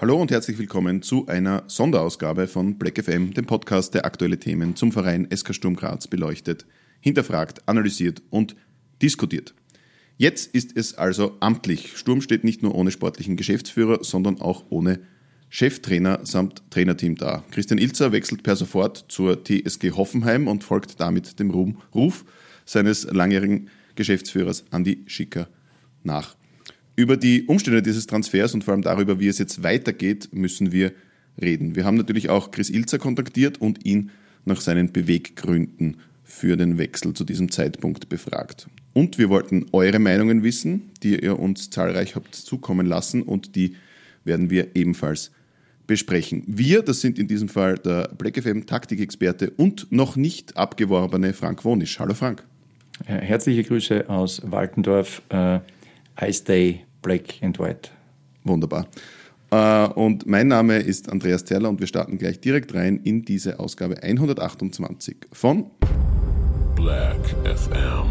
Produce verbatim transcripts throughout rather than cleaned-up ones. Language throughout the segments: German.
Hallo und herzlich willkommen zu einer Sonderausgabe von Black F M, dem Podcast, der aktuelle Themen zum Verein S K Sturm Graz beleuchtet, hinterfragt, analysiert und diskutiert. Jetzt ist es also amtlich. Sturm steht nicht nur ohne sportlichen Geschäftsführer, sondern auch ohne Cheftrainer samt Trainerteam da. Christian Ilzer wechselt per sofort zur T S G Hoffenheim und folgt damit dem Ruhm, Ruf seines langjährigen Geschäftsführers Andi Schicker nach. Über die Umstände dieses Transfers und vor allem darüber, wie es jetzt weitergeht, müssen wir reden. Wir haben natürlich auch Chris Ilzer kontaktiert und ihn nach seinen Beweggründen für den Wechsel zu diesem Zeitpunkt befragt. Und wir wollten eure Meinungen wissen, die ihr uns zahlreich habt zukommen lassen, und die werden wir ebenfalls besprechen. Wir, das sind in diesem Fall der Black F M Taktikexperte und noch nicht abgeworbene Frank Wonisch. Hallo Frank. Herzliche Grüße aus Waltendorf. Uh, I stay black and white. Wunderbar. Uh, und mein Name ist Andreas Terler und wir starten gleich direkt rein in diese Ausgabe hundertachtundzwanzig von Black F M.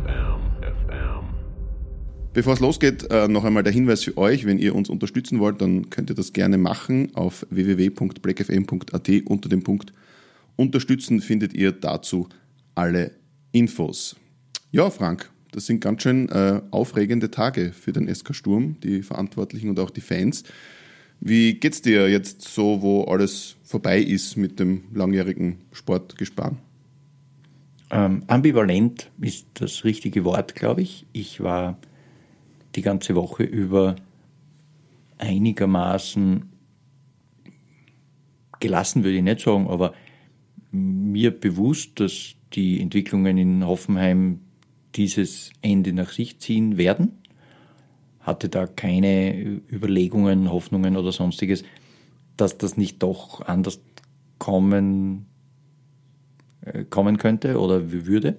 Bevor es losgeht, äh, noch einmal der Hinweis für euch: Wenn ihr uns unterstützen wollt, dann könnt ihr das gerne machen. Auf w w w punkt black f m punkt a t unter dem Punkt Unterstützen findet ihr dazu alle Infos. Ja, Frank, das sind ganz schön äh, aufregende Tage für den S K Sturm, die Verantwortlichen und auch die Fans. Wie geht's dir jetzt so, wo alles vorbei ist mit dem langjährigen Sportgespann? Ähm, ambivalent ist das richtige Wort, glaube ich. Ich war die ganze Woche über einigermaßen gelassen, würde ich nicht sagen, aber mir bewusst, dass die Entwicklungen in Hoffenheim dieses Ende nach sich ziehen werden. Hatte da keine Überlegungen, Hoffnungen oder sonstiges, dass das nicht doch anders kommen, äh, kommen könnte oder würde.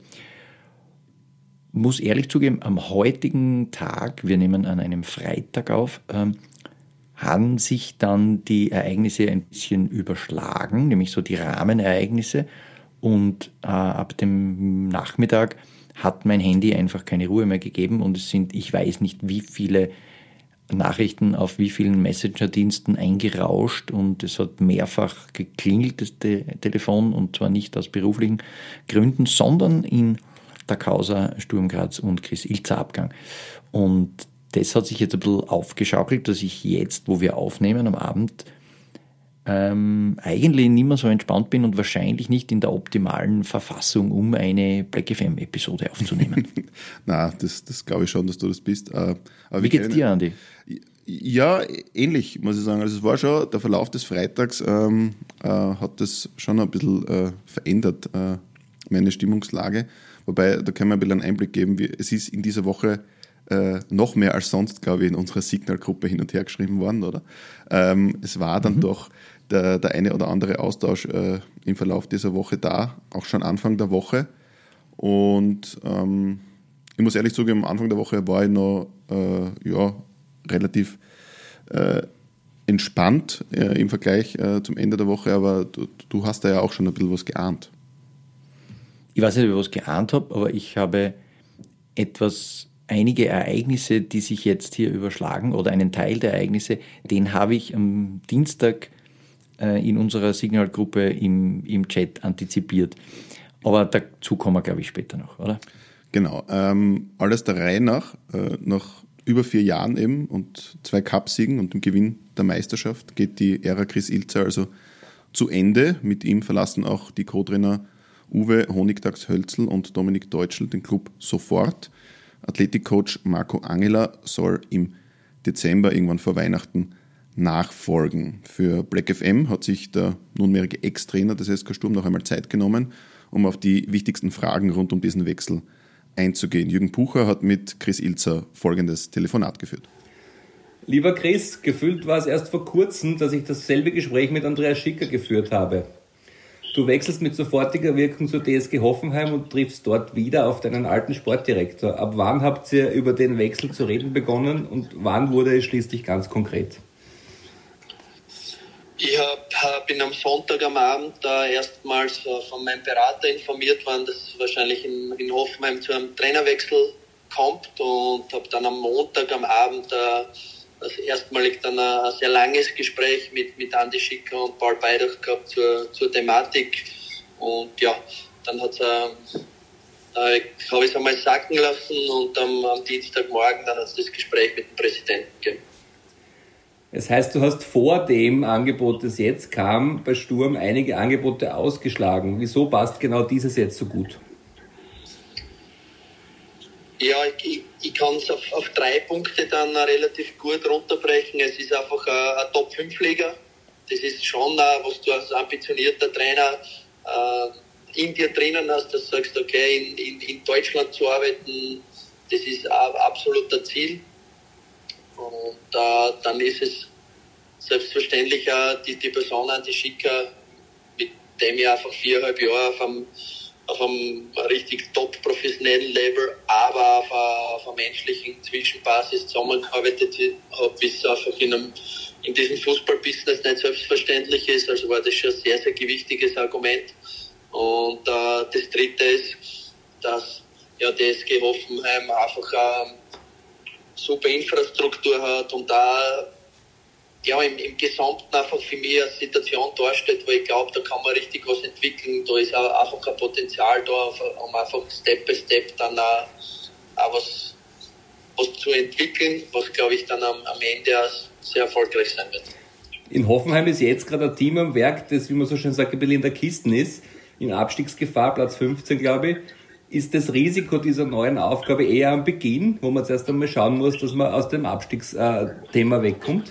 Muss ehrlich zugeben, am heutigen Tag, wir nehmen an einem Freitag auf, ähm, haben sich dann die Ereignisse ein bisschen überschlagen, nämlich so die Rahmenereignisse, und äh, ab dem Nachmittag hat mein Handy einfach keine Ruhe mehr gegeben und es sind, ich weiß nicht wie viele Nachrichten auf wie vielen Messenger-Diensten eingerauscht und es hat mehrfach geklingelt, das Te- Telefon, und zwar nicht aus beruflichen Gründen, sondern in der Causa Sturm Graz und Chris Ilzer Abgang. Und das hat sich jetzt ein bisschen aufgeschaukelt, dass ich jetzt, wo wir aufnehmen am Abend, ähm, eigentlich nicht mehr so entspannt bin und wahrscheinlich nicht in der optimalen Verfassung, um eine Black F M-Episode aufzunehmen. Na, das, das glaube ich schon, dass du das bist. Aber Wie geht's dir, Andi? Ja, ähnlich, muss ich sagen. Also es war schon, der Verlauf des Freitags ähm, äh, hat das schon ein bisschen äh, verändert, äh, meine Stimmungslage. Wobei, da können wir ein bisschen einen Einblick geben. Wie, es ist in dieser Woche äh, noch mehr als sonst, glaube ich, in unserer Signal-Gruppe hin und her geschrieben worden, oder? Ähm, es war dann mhm. doch der, der eine oder andere Austausch äh, im Verlauf dieser Woche da, auch schon Anfang der Woche. Und ähm, ich muss ehrlich zugeben, am Anfang der Woche war ich noch äh, ja, relativ äh, entspannt äh, im Vergleich äh, zum Ende der Woche, aber du, du hast da ja auch schon ein bisschen was geahnt. Ich weiß nicht, ob ich was geahnt habe, aber ich habe etwas, einige Ereignisse, die sich jetzt hier überschlagen, oder einen Teil der Ereignisse, den habe ich am Dienstag äh, in unserer Signal-Gruppe im, im Chat antizipiert. Aber dazu kommen wir, glaube ich, später noch, oder? Genau. Ähm, alles der Reihe nach, äh, nach über vier Jahren eben und zwei Cupsiegen und dem Gewinn der Meisterschaft geht die Ära Chris Ilzer also zu Ende. Mit ihm verlassen auch die Co-Trainer Uwe Honigdachs-Hölzl und Dominik Deutschl den Club sofort. Athletikcoach Marco Angeler soll im Dezember, irgendwann vor Weihnachten, nachfolgen. Für Black F M hat sich der nunmehrige Ex-Trainer des S K Sturm noch einmal Zeit genommen, um auf die wichtigsten Fragen rund um diesen Wechsel einzugehen. Jürgen Pucher hat mit Chris Ilzer folgendes Telefonat geführt. Lieber Chris, gefühlt war es erst vor kurzem, dass ich dasselbe Gespräch mit Andreas Schicker geführt habe. Du wechselst mit sofortiger Wirkung zur T S G Hoffenheim und triffst dort wieder auf deinen alten Sportdirektor. Ab wann habt ihr über den Wechsel zu reden begonnen und wann wurde es schließlich ganz konkret? Ich hab, bin am Sonntag am Abend da erstmals von meinem Berater informiert worden, dass es wahrscheinlich in, in Hoffenheim zu einem Trainerwechsel kommt, und habe dann am Montag am Abend also erstmalig dann ein, ein sehr langes Gespräch mit, mit Andi Schicker und Paul Beidach gehabt zur, zur Thematik. Und ja, dann hat's, äh, äh, habe ich es einmal sacken lassen und am, am Dienstagmorgen dann hat es das Gespräch mit dem Präsidenten gegeben. Das heißt, du hast vor dem Angebot, das jetzt kam, bei Sturm einige Angebote ausgeschlagen. Wieso passt genau dieses jetzt so gut? Ja, ich, ich kann es auf, auf drei Punkte dann relativ gut runterbrechen. Es ist einfach ein, ein Top fünf Liga. Das ist schon, was du als ambitionierter Trainer äh, in dir drinnen hast, dass du sagst, okay, in, in, in Deutschland zu arbeiten, das ist ein absoluter Ziel. Und äh, dann ist es selbstverständlich auch die, die Person Andi Schicker, mit dem ich einfach viereinhalb Jahre auf einem, auf einem richtig top professionellen Level, aber auf einer, auf einer menschlichen Zwischenbasis zusammengearbeitet habe, wie es einfach in, einem, in diesem Fußballbusiness nicht selbstverständlich ist. Also war das schon ein sehr, sehr gewichtiges Argument. Und äh, das Dritte ist, dass ja, die S G Hoffenheim einfach eine super Infrastruktur hat und da ja, im, im Gesamten einfach für mich eine Situation darstellt, wo ich glaube, da kann man richtig was entwickeln. Da ist auch einfach ein Potenzial da, um einfach Step by Step dann auch, auch was, was zu entwickeln, was glaube ich dann am, am Ende auch sehr erfolgreich sein wird. In Hoffenheim ist jetzt gerade ein Team am Werk, das, wie man so schön sagt, ein bisschen in der Kiste ist, in Abstiegsgefahr, Platz fünfzehn, glaube ich. Ist das Risiko dieser neuen Aufgabe eher am Beginn, wo man zuerst einmal schauen muss, dass man aus dem Abstiegsthema wegkommt?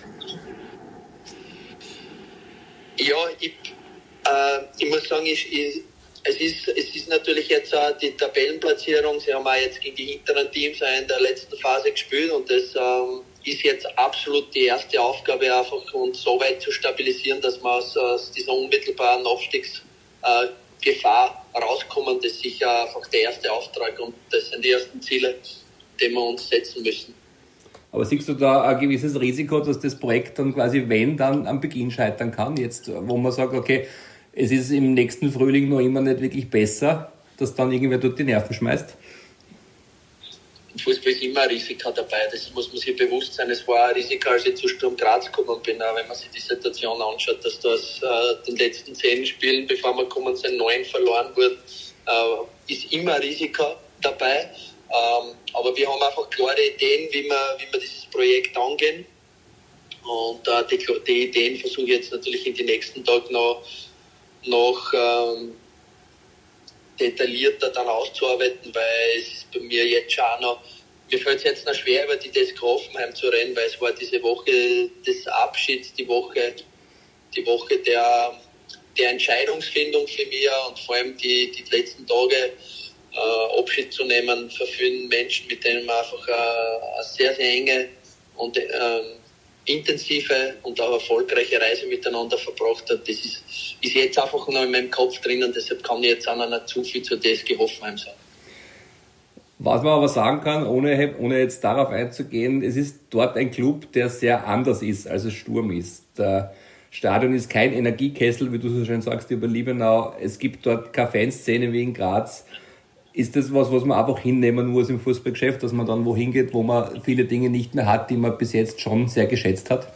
Ja, ich, äh, ich muss sagen, ich, ich, es, ist, es ist natürlich jetzt auch die Tabellenplatzierung. Sie haben auch jetzt gegen die hinteren Teams in der letzten Phase gespielt und das ähm, ist jetzt absolut die erste Aufgabe, einfach und so weit zu stabilisieren, dass man aus, aus dieser unmittelbaren Aufstiegsgefahr äh, rauskommen. Das ist sicher einfach der erste Auftrag und das sind die ersten Ziele, die wir uns setzen müssen. Aber siehst du da ein gewisses Risiko, dass das Projekt dann quasi, wenn, dann am Beginn scheitern kann? Jetzt, wo man sagt, okay, es ist im nächsten Frühling noch immer nicht wirklich besser, dass dann irgendwer dort die Nerven schmeißt? Im Fußball ist immer ein Risiko dabei, das muss man sich bewusst sein. Es war ein Risiko, als ich zu Sturm Graz gekommen bin, auch wenn man sich die Situation anschaut, dass da aus äh, den letzten zehn Spielen, bevor wir gekommen sind, neun verloren wurden, äh, ist immer ein Risiko dabei. Ähm, aber wir haben einfach klare Ideen, wie wir, wie wir dieses Projekt angehen. Und äh, die, die Ideen versuche ich jetzt natürlich in den nächsten Tagen noch, noch ähm, detaillierter dann auszuarbeiten, weil es ist bei mir jetzt schon auch noch, mir fällt es jetzt noch schwer, über die D S K Hoffenheim zu reden, weil es war diese Woche des Abschieds, die Woche, die Woche der, der Entscheidungsfindung für mich und vor allem die, die letzten Tage Äh, Abschied zu nehmen für viele Menschen, mit denen man einfach äh, eine sehr, sehr enge und äh, intensive und auch erfolgreiche Reise miteinander verbracht hat. Das ist, ist jetzt einfach noch in meinem Kopf drinnen, deshalb kann ich jetzt auch noch nicht zu viel zur D S G Hoffenheim sagen. Was man aber sagen kann, ohne, ohne jetzt darauf einzugehen, es ist dort ein Club, der sehr anders ist, als es Sturm ist. Der Stadion ist kein Energiekessel, wie du so schön sagst, über Liebenau. Es gibt dort keine Fanszene wie in Graz. Ist das was, was man einfach hinnehmen muss im Fußballgeschäft, dass man dann wohin geht, wo man viele Dinge nicht mehr hat, die man bis jetzt schon sehr geschätzt hat?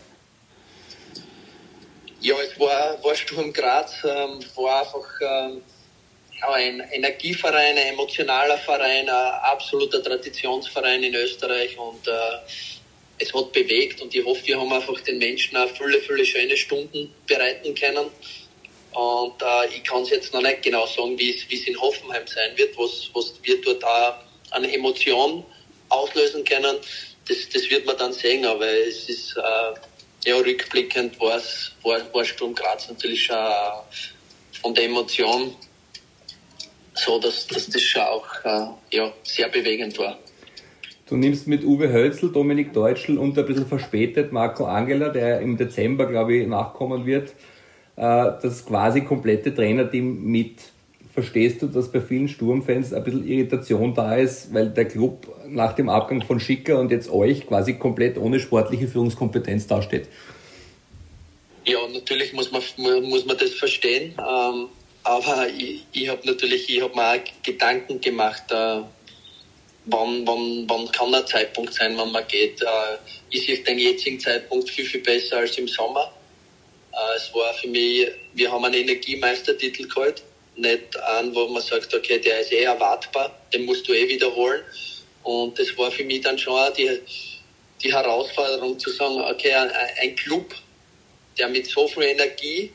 Ja, es war, war Sturm Graz, ähm, war einfach ähm, ein Energieverein, ein emotionaler Verein, ein absoluter Traditionsverein in Österreich und äh, es hat bewegt und ich hoffe, wir haben einfach den Menschen auch viele, viele schöne Stunden bereiten können. Und äh, ich kann es jetzt noch nicht genau sagen, wie es in Hoffenheim sein wird, was, was wir dort auch an Emotionen auslösen können. Das, das wird man dann sehen, aber es ist äh, ja rückblickend war es war, war Sturm Graz natürlich schon äh, von der Emotion so, dass, dass das schon auch äh, ja, sehr bewegend war. Du nimmst mit Uwe Hölzl, Dominik Deutschl und ein bisschen verspätet Marco Angela, der im Dezember, glaube ich, nachkommen wird, das quasi komplette Trainerteam mit. Verstehst du, dass bei vielen Sturmfans ein bisschen Irritation da ist, weil der Club nach dem Abgang von Schicker und jetzt euch quasi komplett ohne sportliche Führungskompetenz dasteht? Ja, natürlich muss man, muss man das verstehen. Ähm, aber ich, ich habe natürlich, ich habe mir auch Gedanken gemacht, äh, wann, wann, wann kann der Zeitpunkt sein, wann man geht. Äh, ist es den jetzigen Zeitpunkt viel, viel besser als im Sommer. Äh, es war für mich, wir haben einen Energiemeistertitel geholt, nicht einen, wo man sagt, okay, der ist eh erwartbar, den musst du eh wiederholen. Und das war für mich dann schon auch die, die Herausforderung zu sagen, okay, ein, ein Club, der mit so viel Energie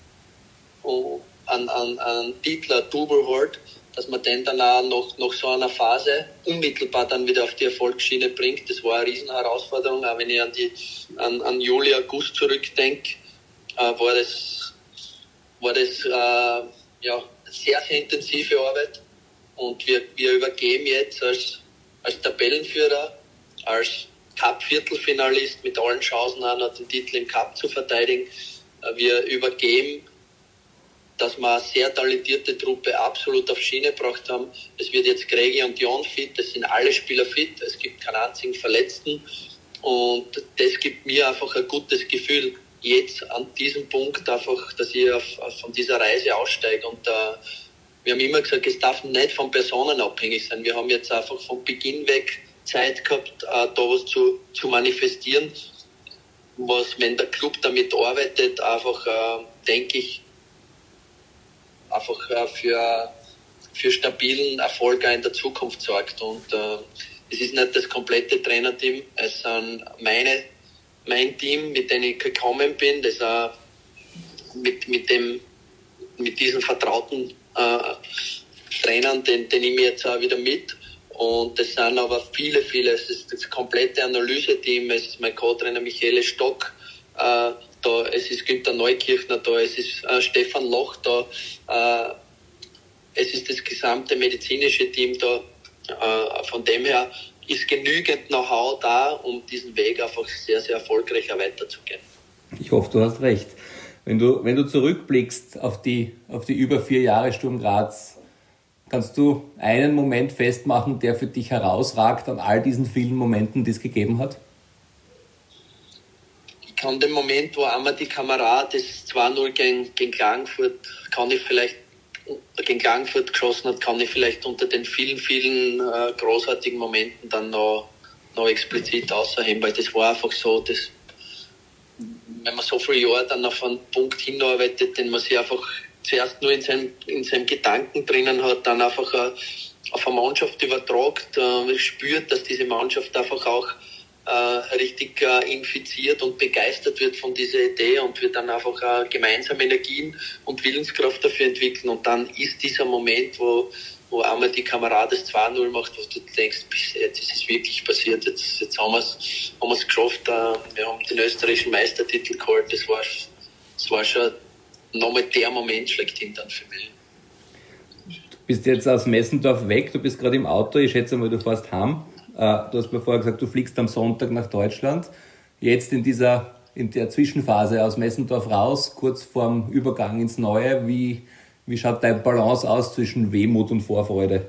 einen, einen, einen Titel, ein Double holt, dass man den dann auch nach, nach so einer Phase unmittelbar dann wieder auf die Erfolgsschiene bringt. Das war eine riesen Herausforderung, auch wenn ich an, die, an, an Juli, August zurückdenke, äh, war das, war das äh, ja, sehr, sehr intensive Arbeit. Und wir, wir übergeben jetzt als, als Tabellenführer, als Cup-Viertelfinalist mit allen Chancen auch noch den Titel im Cup zu verteidigen. Äh, wir übergeben, dass wir eine sehr talentierte Truppe absolut auf Schiene gebracht haben. Es wird jetzt Gregi und Jon fit, es sind alle Spieler fit, es gibt keinen einzigen Verletzten und das gibt mir einfach ein gutes Gefühl, jetzt an diesem Punkt einfach, dass ich auf, auf, von dieser Reise aussteige und äh, wir haben immer gesagt, es darf nicht von Personen abhängig sein. Wir haben jetzt einfach von Beginn weg Zeit gehabt, äh, da was zu, zu manifestieren, was, wenn der Club damit arbeitet, einfach, äh, denke ich, einfach äh, für, für stabilen Erfolg in der Zukunft sorgt. Und äh, es ist nicht das komplette Trainerteam, es sind meine, mein Team, mit dem ich gekommen bin, das auch mit, mit, dem, mit diesen vertrauten äh, Trainern, den, den nehme ich jetzt auch wieder mit. Und es sind aber viele, viele, es ist das komplette Analyseteam, es ist mein Co-Trainer Michele Stock, äh, da, es ist Günther Neukirchner da, es ist äh, Stefan Loch da, äh, es ist das gesamte medizinische Team da. Äh, von dem her ist genügend Know-how da, um diesen Weg einfach sehr, sehr erfolgreich weiterzugehen. Ich hoffe, du hast recht. Wenn du, wenn du zurückblickst auf die, auf die über vier Jahre Sturm Graz, kannst du einen Moment festmachen, der für dich herausragt an all diesen vielen Momenten, die es gegeben hat? Ich kann den Moment, wo einmal die Kamera das zwei null gegen, gegen Klagenfurt, kann ich vielleicht, gegen Klagenfurt geschossen hat, kann ich vielleicht unter den vielen, vielen äh, großartigen Momenten dann noch, noch explizit ausheben, weil das war einfach so, das, wenn man so viele Jahre dann auf einen Punkt hinarbeitet, den man sich einfach zuerst nur in seinem, in seinem Gedanken drinnen hat, dann einfach äh, auf eine Mannschaft übertragt, äh, spürt, dass diese Mannschaft einfach auch äh, richtig äh, infiziert und begeistert wird von dieser Idee und wir dann einfach äh, gemeinsam Energien und Willenskraft dafür entwickeln und dann ist dieser Moment, wo, wo einmal die Kamera das zwei null macht, wo du denkst, bis jetzt ist es wirklich passiert, jetzt, jetzt haben wir es haben wir's geschafft, äh, wir haben den österreichischen Meistertitel geholt, das war, das war schon nochmal der Moment schlechthin dann für mich. Du bist jetzt aus Messendorf weg, du bist gerade im Auto, ich schätze mal, du fährst heim. Du hast mir vorher gesagt, du fliegst am Sonntag nach Deutschland. Jetzt in dieser, in der Zwischenphase aus Messendorf raus, kurz vorm Übergang ins Neue, wie, wie schaut dein Balance aus zwischen Wehmut und Vorfreude?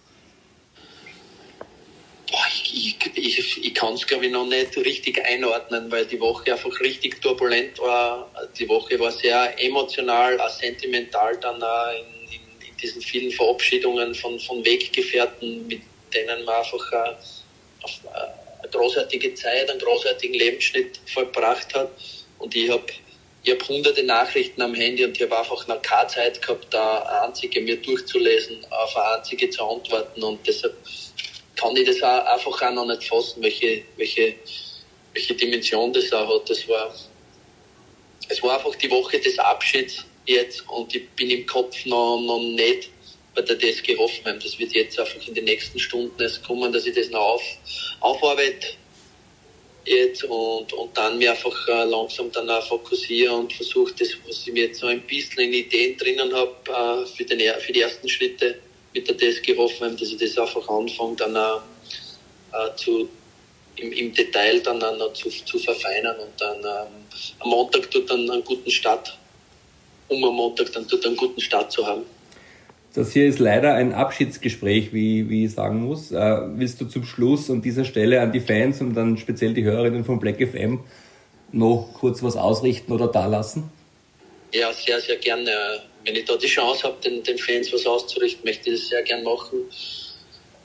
Boah, ich, ich, ich, ich kann es, glaube ich, noch nicht richtig einordnen, weil die Woche einfach richtig turbulent war. Die Woche war sehr emotional, auch sentimental dann auch in, in, in diesen vielen Verabschiedungen von, von Weggefährten, mit denen man einfach äh, auf, äh, eine großartige Zeit, einen großartigen Lebensschnitt vollbracht hat. Und ich habe ich hab hunderte Nachrichten am Handy und ich habe einfach noch keine Zeit gehabt, da eine einzige mir durchzulesen, auf eine einzige zu antworten. Und deshalb kann ich das auch einfach auch noch nicht fassen, welche, welche, welche Dimension das auch hat. Das war, es war einfach die Woche des Abschieds jetzt und ich bin im Kopf noch, noch nicht bei der D S G Hoffenheim. Das wird jetzt einfach in den nächsten Stunden erst kommen, dass ich das noch auf, aufarbeite jetzt und, und dann mir einfach äh, langsam dann auch fokussiere und versuche das, was ich mir jetzt so ein bisschen in Ideen drinnen habe, äh, für, den, für die ersten Schritte mit der D S G Hoffenheim, dass ich das einfach anfange, dann auch äh, zu, im, im Detail dann auch noch zu, zu verfeinern und dann ähm, am Montag tut dann einen guten Start, um am Montag dann tut einen guten Start zu haben. Das hier ist leider ein Abschiedsgespräch, wie, wie ich sagen muss. Äh, willst du zum Schluss an dieser Stelle an die Fans und dann speziell die Hörerinnen von Black F M noch kurz was ausrichten oder dalassen? Ja, sehr, sehr gerne. Wenn ich da die Chance habe, den, den Fans was auszurichten, möchte ich das sehr gerne machen.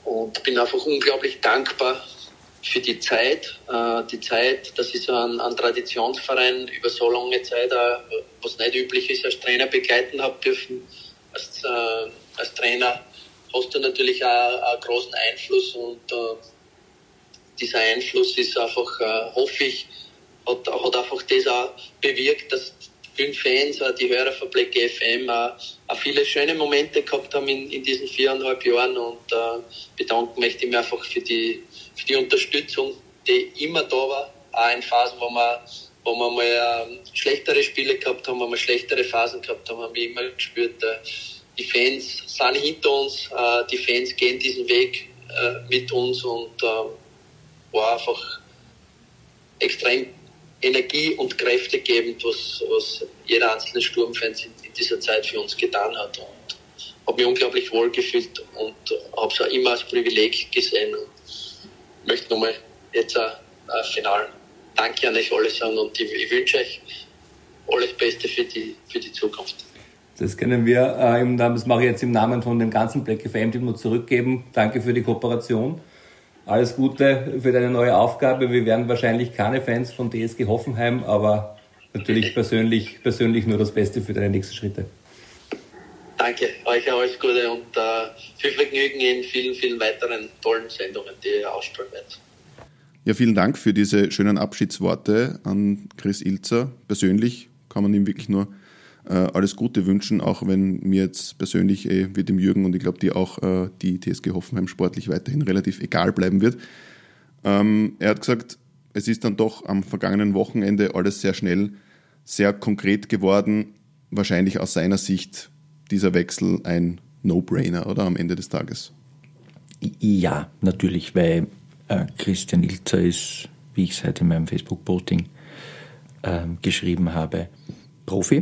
und bin einfach unglaublich dankbar für die Zeit. Äh, die Zeit, dass ich so einen, einen Traditionsverein über so lange Zeit, äh, was nicht üblich ist, als Trainer begleiten habe dürfen. Als, äh, als Trainer hast du natürlich auch einen großen Einfluss und äh, dieser Einfluss ist einfach, äh, hoffe ich, hat, hat einfach das auch bewirkt, dass vielen Fans, äh, die Hörer von Black F M äh, auch viele schöne Momente gehabt haben in, in diesen viereinhalb Jahren und äh, bedanken möchte ich mich einfach für die, für die Unterstützung, die immer da war, auch in Phasen, wo wir, wo wir mal äh, schlechtere Spiele gehabt haben, wo wir schlechtere Phasen gehabt haben, haben wir immer gespürt, äh, die Fans sind hinter uns, äh, die Fans gehen diesen Weg äh, mit uns und äh, war einfach extrem Energie und Kräfte gebend, was, was jeder einzelne Sturmfan in, in dieser Zeit für uns getan hat. Und habe mich unglaublich wohl gefühlt und habe es auch immer als Privileg gesehen. Und möchte nochmal jetzt ein, ein final Danke an euch alle sagen und ich, ich wünsche euch alles Beste für die, für die Zukunft. Das können wir, äh, das mache ich jetzt im Namen von dem ganzen Black F M-Team nur zurückgeben. Danke für die Kooperation. Alles Gute für deine neue Aufgabe. Wir werden wahrscheinlich keine Fans von T S G Hoffenheim, aber natürlich persönlich, persönlich nur das Beste für deine nächsten Schritte. Danke, euch alles Gute und äh, viel Vergnügen in vielen, vielen weiteren tollen Sendungen, die ihr ausstrahlen werdet. Ja, vielen Dank für diese schönen Abschiedsworte an Chris Ilzer. Persönlich kann man ihm wirklich nur äh, alles Gute wünschen, auch wenn mir jetzt persönlich äh, wie dem Jürgen und ich glaube dir auch äh, die T S G Hoffenheim sportlich weiterhin relativ egal bleiben wird. Ähm, er hat gesagt, es ist dann doch am vergangenen Wochenende alles sehr schnell, sehr konkret geworden. Wahrscheinlich aus seiner Sicht dieser Wechsel ein No-Brainer, oder am Ende des Tages? Ja, natürlich, weil äh, Christian Ilzer ist, wie ich es heute in meinem Facebook-Posting äh, geschrieben habe, Profi.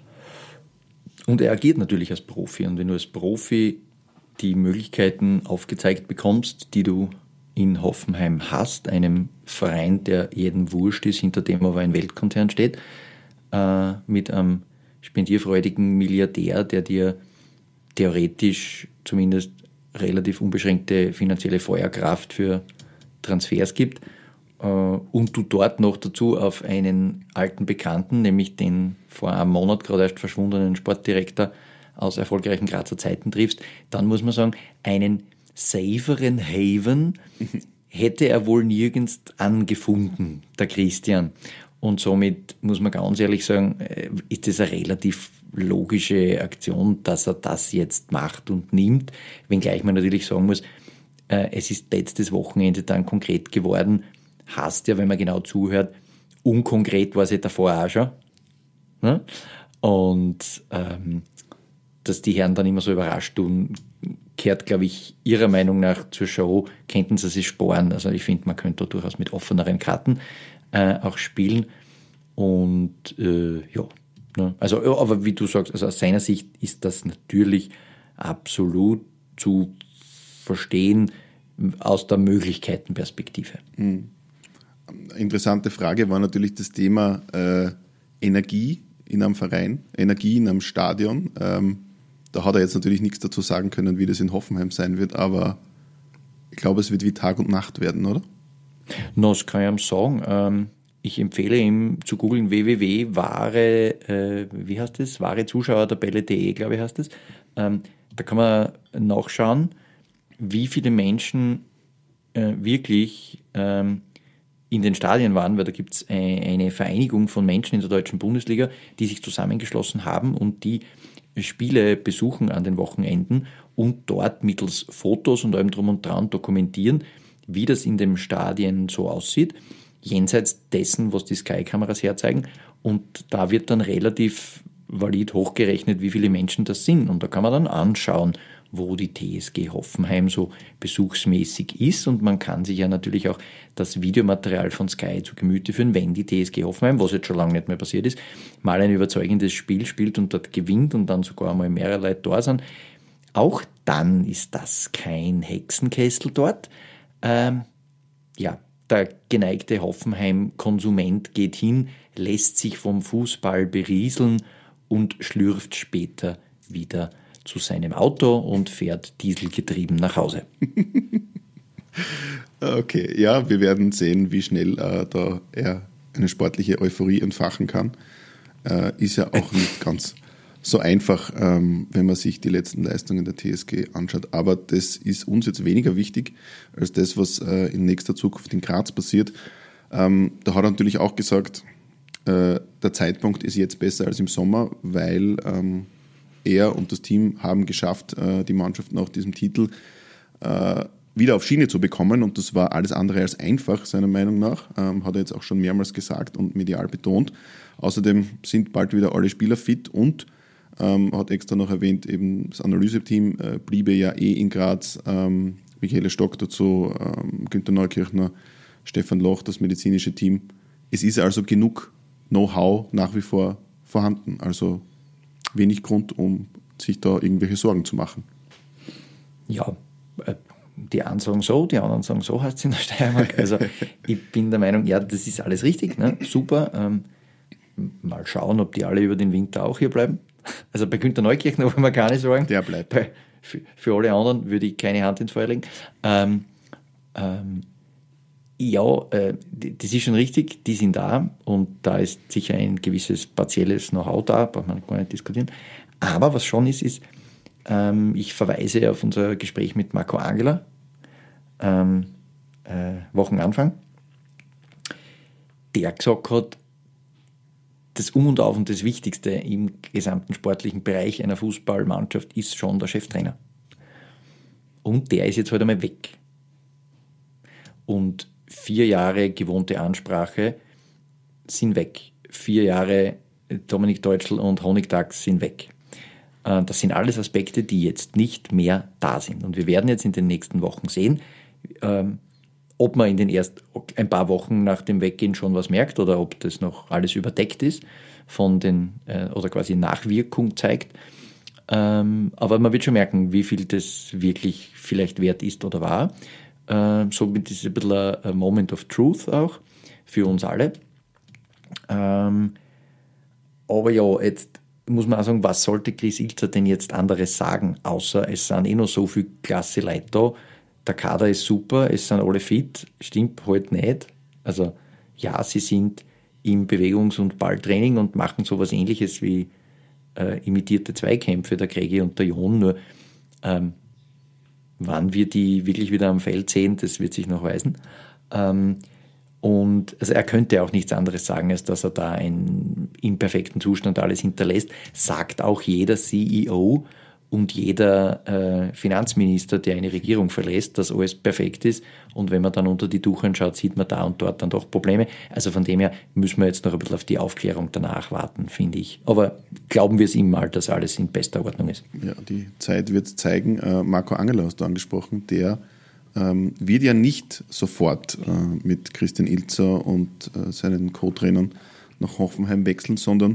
Und er agiert natürlich als Profi. Und wenn du als Profi die Möglichkeiten aufgezeigt bekommst, die du in Hoffenheim hast, einem Verein, der jedem wurscht ist, hinter dem aber ein Weltkonzern steht, äh, mit einem spendierfreudigen Milliardär, der dir theoretisch zumindest relativ unbeschränkte finanzielle Feuerkraft für Transfers gibt, äh, und du dort noch dazu auf einen alten Bekannten, nämlich den vor einem Monat gerade erst verschwundenen Sportdirektor aus erfolgreichen Grazer Zeiten triffst, dann muss man sagen, einen saferen Haven hätte er wohl nirgends angefunden, der Christian. Und somit muss man ganz ehrlich sagen, ist das eine relativ logische Aktion, dass er das jetzt macht und nimmt. Wenngleich man natürlich sagen muss, es ist letztes Wochenende dann konkret geworden. Heißt ja, wenn man genau zuhört, unkonkret war es ja davor auch schon. Und ähm, dass die Herren dann immer so überrascht tun, kehrt, glaube ich, ihrer Meinung nach zur Show, könnten sie sich sparen. Also ich finde, man könnte durchaus mit offeneren Karten äh, auch spielen. Und äh, ja, ne? Also, aber wie du sagst, also aus seiner Sicht ist das natürlich absolut zu verstehen aus der Möglichkeitenperspektive. Mhm. Interessante Frage war natürlich das Thema äh, Energie in einem Verein, Energie in einem Stadion. Ähm, da hat er jetzt natürlich nichts dazu sagen können, wie das in Hoffenheim sein wird, aber ich glaube, es wird wie Tag und Nacht werden, oder? No, das kann ich ihm sagen. Ähm, ich empfehle ihm zu googeln w w w punkt wahre, äh, wie heißt das? wahre Zuschauertabelle punkt de, glaube ich, heißt das. Ähm, da kann man nachschauen, wie viele Menschen äh, wirklich ähm, in den Stadien waren, weil da gibt es eine Vereinigung von Menschen in der deutschen Bundesliga, die sich zusammengeschlossen haben und die Spiele besuchen an den Wochenenden und dort mittels Fotos und allem drum und dran dokumentieren, wie das in den Stadien so aussieht, jenseits dessen, was die Sky-Kameras herzeigen. Und da wird dann relativ valid hochgerechnet, wie viele Menschen das sind. Und da kann man dann anschauen, wo die T S G Hoffenheim so besuchsmäßig ist. Und man kann sich ja natürlich auch das Videomaterial von Sky zu Gemüte führen, wenn die T S G Hoffenheim, was jetzt schon lange nicht mehr passiert ist, mal ein überzeugendes Spiel spielt und dort gewinnt und dann sogar mal mehrere Leute da sind. Auch dann ist das kein Hexenkessel dort. Ähm, ja, der geneigte Hoffenheim-Konsument geht hin, lässt sich vom Fußball berieseln und schlürft später wieder zu seinem Auto und fährt dieselgetrieben nach Hause. Okay, ja, wir werden sehen, wie schnell äh, da er eine sportliche Euphorie entfachen kann. Äh, ist ja auch nicht ganz so einfach, ähm, wenn man sich die letzten Leistungen der T S G anschaut. Aber das ist uns jetzt weniger wichtig als das, was äh, in nächster Zukunft in Graz passiert. Ähm, da hat er natürlich auch gesagt, äh, der Zeitpunkt ist jetzt besser als im Sommer, weil ähm, er und das Team haben geschafft, äh, die Mannschaft nach diesem Titel äh, wieder auf Schiene zu bekommen, und das war alles andere als einfach, seiner Meinung nach, ähm, hat er jetzt auch schon mehrmals gesagt und medial betont. Außerdem sind bald wieder alle Spieler fit und ähm, hat extra noch erwähnt, eben das Analyseteam äh, bliebe ja eh in Graz, ähm, Michael Stock dazu, ähm, Günther Neukirchner, Stefan Loch, das medizinische Team. Es ist also genug Know-how nach wie vor vorhanden, also wenig Grund, um sich da irgendwelche Sorgen zu machen. Ja, äh die einen sagen so, die anderen sagen so, heißt es in der Steiermark. Also ich bin der Meinung, ja, das ist alles richtig, ne? Super. Ähm, mal schauen, ob die alle über den Winter auch hier bleiben. Also bei Günther Neukirchner wollen wir gar nicht sagen. Der bleibt. Bei, für, für alle anderen würde ich keine Hand ins Feuer legen. Ähm, ähm, ja, äh, das ist schon richtig, die sind da und da ist sicher ein gewisses partielles Know-how da, braucht man gar nicht diskutieren. Aber was schon ist, ist, ähm, ich verweise auf unser Gespräch mit Marco Angela, ähm, äh, Wochenanfang, der gesagt hat, das Um und Auf und das Wichtigste im gesamten sportlichen Bereich einer Fußballmannschaft ist schon der Cheftrainer. Und der ist jetzt halt einmal weg. Und vier Jahre gewohnte Ansprache sind weg. Vier Jahre Dominik Deutschl und Honigdachs sind weg. Das sind alles Aspekte, die jetzt nicht mehr da sind. Und wir werden jetzt in den nächsten Wochen sehen, ähm, ob man in den ersten ein paar Wochen nach dem Weggehen schon was merkt oder ob das noch alles überdeckt ist von den äh, oder quasi Nachwirkung zeigt. Ähm, aber man wird schon merken, wie viel das wirklich vielleicht wert ist oder war. Ähm, somit ist es ein bisschen ein, ein Moment of Truth auch für uns alle. Ähm, aber ja, jetzt muss man auch sagen, was sollte Chris Ilzer denn jetzt anderes sagen, außer es sind eh noch so viele klasse Leute da, der Kader ist super, es sind alle fit, stimmt halt nicht. Also ja, sie sind im Bewegungs- und Balltraining und machen sowas Ähnliches wie äh, imitierte Zweikämpfe, der Kregi und der Jon, nur ähm, wann wir die wirklich wieder am Feld sehen, das wird sich noch weisen. Ähm, Und also er könnte auch nichts anderes sagen, als dass er da ein, im perfekten Zustand alles hinterlässt. Sagt auch jeder C E O und jeder äh, Finanzminister, der eine Regierung verlässt, dass alles perfekt ist. Und wenn man dann unter die Tuchen schaut, sieht man da und dort dann doch Probleme. Also von dem her müssen wir jetzt noch ein bisschen auf die Aufklärung danach warten, finde ich. Aber glauben wir es ihm mal, dass alles in bester Ordnung ist. Ja, die Zeit wird es zeigen. Äh, Marco Angela hast du angesprochen, der Ähm, wird ja nicht sofort äh, mit Christian Ilzer und äh, seinen Co-Trainern nach Hoffenheim wechseln, sondern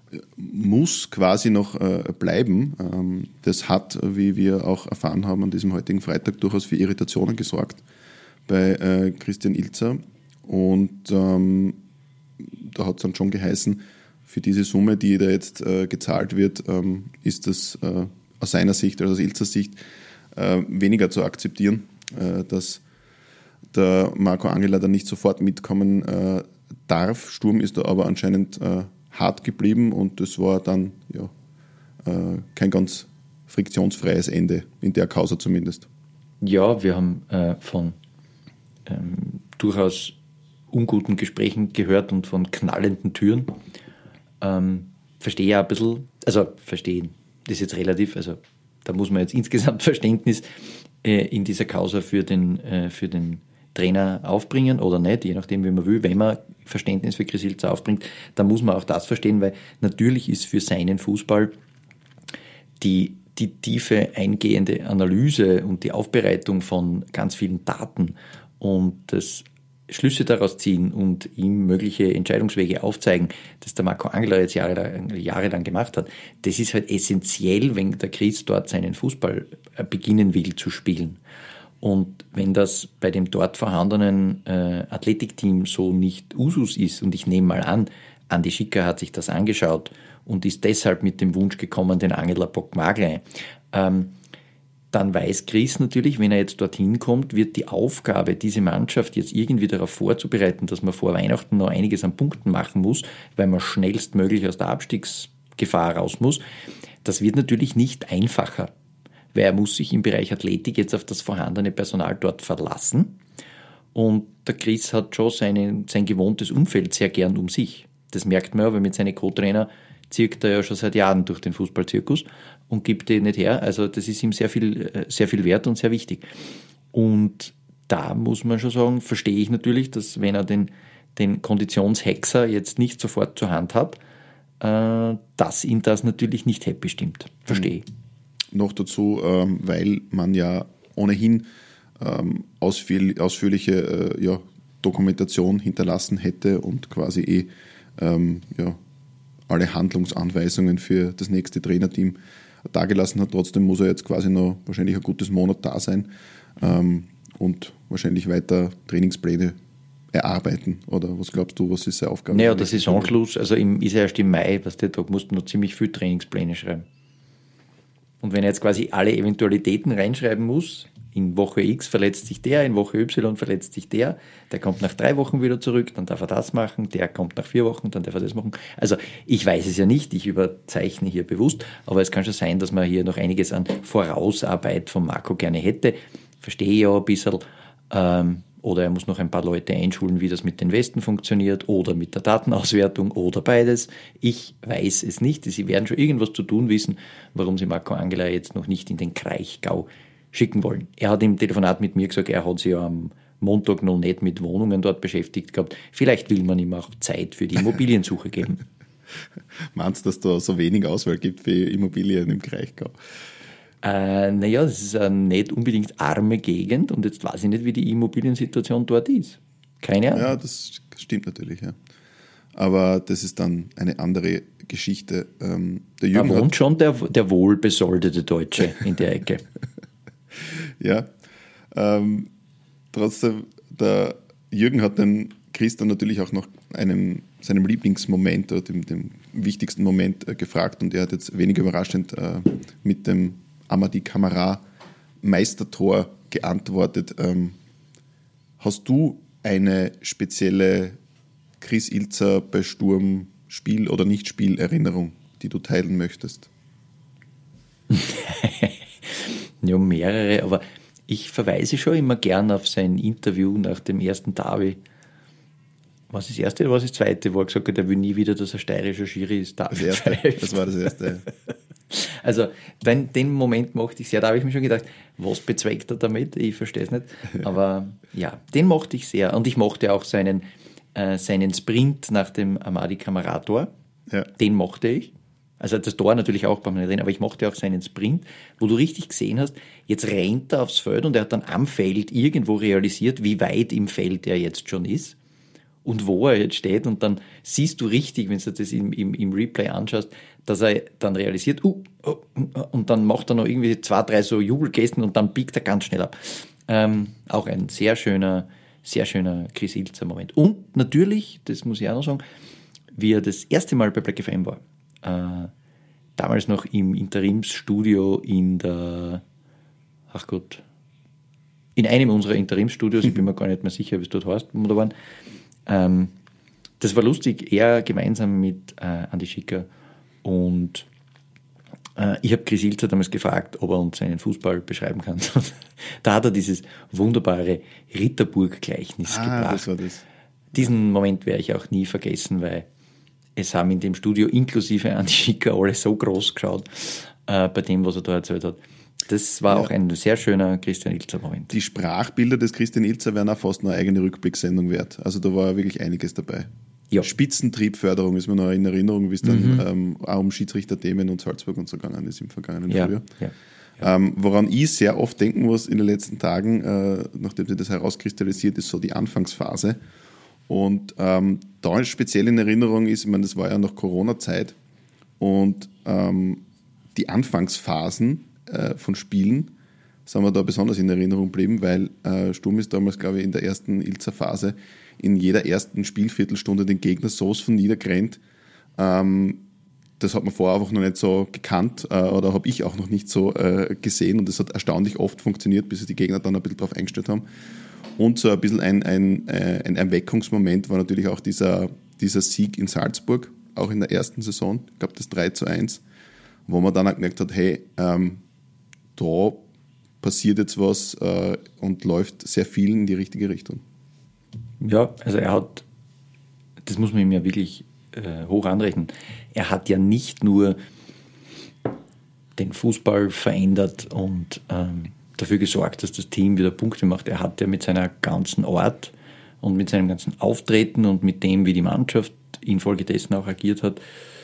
muss quasi noch äh, bleiben. Ähm, das hat, wie wir auch erfahren haben, an diesem heutigen Freitag durchaus für Irritationen gesorgt bei äh, Christian Ilzer. Und ähm, da hat es dann schon geheißen, für diese Summe, die da jetzt äh, gezahlt wird, ähm, ist das äh, aus seiner Sicht, also aus Ilzers Sicht, äh, weniger zu akzeptieren, dass der Marco Angela dann nicht sofort mitkommen äh, darf. Sturm ist da aber anscheinend äh, hart geblieben und das war dann ja, äh, kein ganz friktionsfreies Ende, in der Causa zumindest. Ja, wir haben äh, von ähm, durchaus unguten Gesprächen gehört und von knallenden Türen. Ähm, verstehe ja ein bisschen, also verstehen, das ist jetzt relativ, also da muss man jetzt insgesamt Verständnis in dieser Causa für den, für den Trainer aufbringen oder nicht, je nachdem, wie man will. Wenn man Verständnis für Chris Ilzer aufbringt, dann muss man auch das verstehen, weil natürlich ist für seinen Fußball die, die tiefe eingehende Analyse und die Aufbereitung von ganz vielen Daten und das Schlüsse daraus ziehen und ihm mögliche Entscheidungswege aufzeigen, das der Marco Angela jetzt jahrelang, jahrelang gemacht hat, das ist halt essentiell, wenn der Chris dort seinen Fußball beginnen will zu spielen. Und wenn das bei dem dort vorhandenen äh, Athletikteam so nicht Usus ist, und ich nehme mal an, Andi Schicker hat sich das angeschaut und ist deshalb mit dem Wunsch gekommen, den Angela Bock-Maglein. Ähm, dann weiß Chris natürlich, wenn er jetzt dorthin kommt, wird die Aufgabe, diese Mannschaft jetzt irgendwie darauf vorzubereiten, dass man vor Weihnachten noch einiges an Punkten machen muss, weil man schnellstmöglich aus der Abstiegsgefahr raus muss, das wird natürlich nicht einfacher, weil er muss sich im Bereich Athletik jetzt auf das vorhandene Personal dort verlassen. Und der Chris hat schon seine, sein gewohntes Umfeld sehr gern um sich. Das merkt man ja, weil mit seinen Co-Trainer zirkt er ja schon seit Jahren durch den Fußballzirkus und gibt den nicht her. Also das ist ihm sehr viel, sehr viel wert und sehr wichtig. Und da muss man schon sagen, verstehe ich natürlich, dass wenn er den, den Konditionshexer jetzt nicht sofort zur Hand hat, äh, dass ihn das natürlich nicht happy stimmt. Verstehe ich. Noch dazu, ähm, weil man ja ohnehin ähm, ausführ- ausführliche äh, ja, Dokumentation hinterlassen hätte und quasi eh ähm, ja, alle Handlungsanweisungen für das nächste Trainerteam dargelassen hat. Trotzdem muss er jetzt quasi noch wahrscheinlich ein gutes Monat da sein ähm, und wahrscheinlich weiter Trainingspläne erarbeiten. Oder was glaubst du, was ist seine Aufgabe? Naja, der Saisonschluss, also im, ist ja erst im Mai, was der da musst du noch ziemlich viel Trainingspläne schreiben. Und wenn er jetzt quasi alle Eventualitäten reinschreiben muss, in Woche X verletzt sich der, in Woche Y verletzt sich der, der kommt nach drei Wochen wieder zurück, dann darf er das machen, der kommt nach vier Wochen, dann darf er das machen. Also ich weiß es ja nicht, ich überzeichne hier bewusst, aber es kann schon sein, dass man hier noch einiges an Vorausarbeit von Marco gerne hätte. Verstehe ich ja ein bisschen. Ähm, oder er muss noch ein paar Leute einschulen, wie das mit den Westen funktioniert oder mit der Datenauswertung oder beides. Ich weiß es nicht. Sie werden schon irgendwas zu tun wissen, warum sie Marco Angela jetzt noch nicht in den Kraichgau schicken wollen. Er hat im Telefonat mit mir gesagt, er hat sich ja am Montag noch nicht mit Wohnungen dort beschäftigt gehabt. Vielleicht will man ihm auch Zeit für die Immobiliensuche geben. Meinst du, dass da so wenig Auswahl gibt für Immobilien im Kraichgau? Äh, naja, das ist eine nicht unbedingt arme Gegend und jetzt weiß ich nicht, wie die Immobiliensituation dort ist. Keine Ahnung. Ja, das stimmt natürlich, ja. Aber das ist dann eine andere Geschichte. Ähm, der da Jürgen wohnt hat, schon der, der wohlbesoldete Deutsche in der Ecke. Ja, ähm, trotzdem, der Jürgen hat den Chris dann natürlich auch nach einem, seinem Lieblingsmoment oder dem, dem wichtigsten Moment äh, gefragt und er hat jetzt wenig überraschend äh, mit dem Amadi Camara Meistertor geantwortet. Ähm, hast du eine spezielle Chris Ilzer bei Sturm Spiel- oder Nicht-Spiel-Erinnerung, die du teilen möchtest? Ja, mehrere, aber ich verweise schon immer gern auf sein Interview nach dem ersten Derby. Was ist das erste oder was ist das zweite, wo er gesagt hat, er will nie wieder, dass er steirischer Schiri ist. Das erste, das war das erste. Also den, den Moment mochte ich sehr, da habe ich mir schon gedacht, was bezweckt er damit? Ich verstehe es nicht. Aber ja, den mochte ich sehr. Und ich mochte auch seinen, äh, seinen Sprint nach dem Amadi Camara-Tor. Ja. Den mochte ich. Also das Tor natürlich auch beim Rennen, aber ich mochte auch seinen Sprint, wo du richtig gesehen hast, jetzt rennt er aufs Feld und er hat dann am Feld irgendwo realisiert, wie weit im Feld er jetzt schon ist und wo er jetzt steht und dann siehst du richtig, wenn du das im, im, im Replay anschaust, dass er dann realisiert, uh, uh, uh, und dann macht er noch irgendwie zwei, drei so Jubelgesten und dann biegt er ganz schnell ab. Ähm, auch ein sehr schöner, sehr schöner Chris Ilzer Moment. Und natürlich, das muss ich auch noch sagen, wie er das erste Mal bei Black F M war. Äh, damals noch im Interimsstudio in der, ach Gott, in einem unserer Interimsstudios, ich bin mir gar nicht mehr sicher, wie es dort heißt, wo wir da waren. Ähm, das war lustig, er gemeinsam mit äh, Andi Schicker und äh, ich habe Chris Ilzer damals gefragt, ob er uns seinen Fußball beschreiben kann. Da hat er dieses wunderbare Ritterburg-Gleichnis ah, gebracht. Das war das. Diesen Moment werde ich auch nie vergessen, weil es haben in dem Studio inklusive Andi Schicker alle so groß geschaut, äh, bei dem, was er da erzählt hat. Das war ja auch ein sehr schöner Christian Ilzer-Moment. Die Sprachbilder des Christian Ilzer wären auch fast eine eigene Rückblicksendung wert. Also da war wirklich einiges dabei. Ja. Spitzentriebförderung ist mir noch in Erinnerung, wie es dann mhm. ähm, auch um Schiedsrichterthemen und Salzburg und so gegangen ist im vergangenen ja. Frühjahr. Ja. Ja. Ähm, woran ich sehr oft denken muss in den letzten Tagen, äh, nachdem sich das herauskristallisiert, ist so die Anfangsphase. Und ähm, da speziell in Erinnerung ist, ich meine, das war ja noch Corona-Zeit und ähm, die Anfangsphasen äh, von Spielen sind mir da besonders in Erinnerung geblieben, weil äh, Sturm ist damals, glaube ich, in der ersten Ilzer-Phase in jeder ersten Spielviertelstunde den Gegner sowas von niedergerannt. Ähm, das hat man vorher einfach noch nicht so gekannt äh, oder habe ich auch noch nicht so äh, gesehen und das hat erstaunlich oft funktioniert, bis sich die Gegner dann ein bisschen drauf eingestellt haben. Und so ein bisschen ein, ein, ein Erweckungsmoment war natürlich auch dieser, dieser Sieg in Salzburg, auch in der ersten Saison, ich glaube das drei zu eins, wo man dann auch gemerkt hat, hey, ähm, da passiert jetzt was äh, und läuft sehr viel in die richtige Richtung. Ja, also er hat, das muss man ihm ja wirklich äh, hoch anrechnen, er hat ja nicht nur den Fußball verändert und ähm, dafür gesorgt, dass das Team wieder Punkte macht. Er hat ja mit seiner ganzen Art und mit seinem ganzen Auftreten und mit dem, wie die Mannschaft infolgedessen auch agiert hat,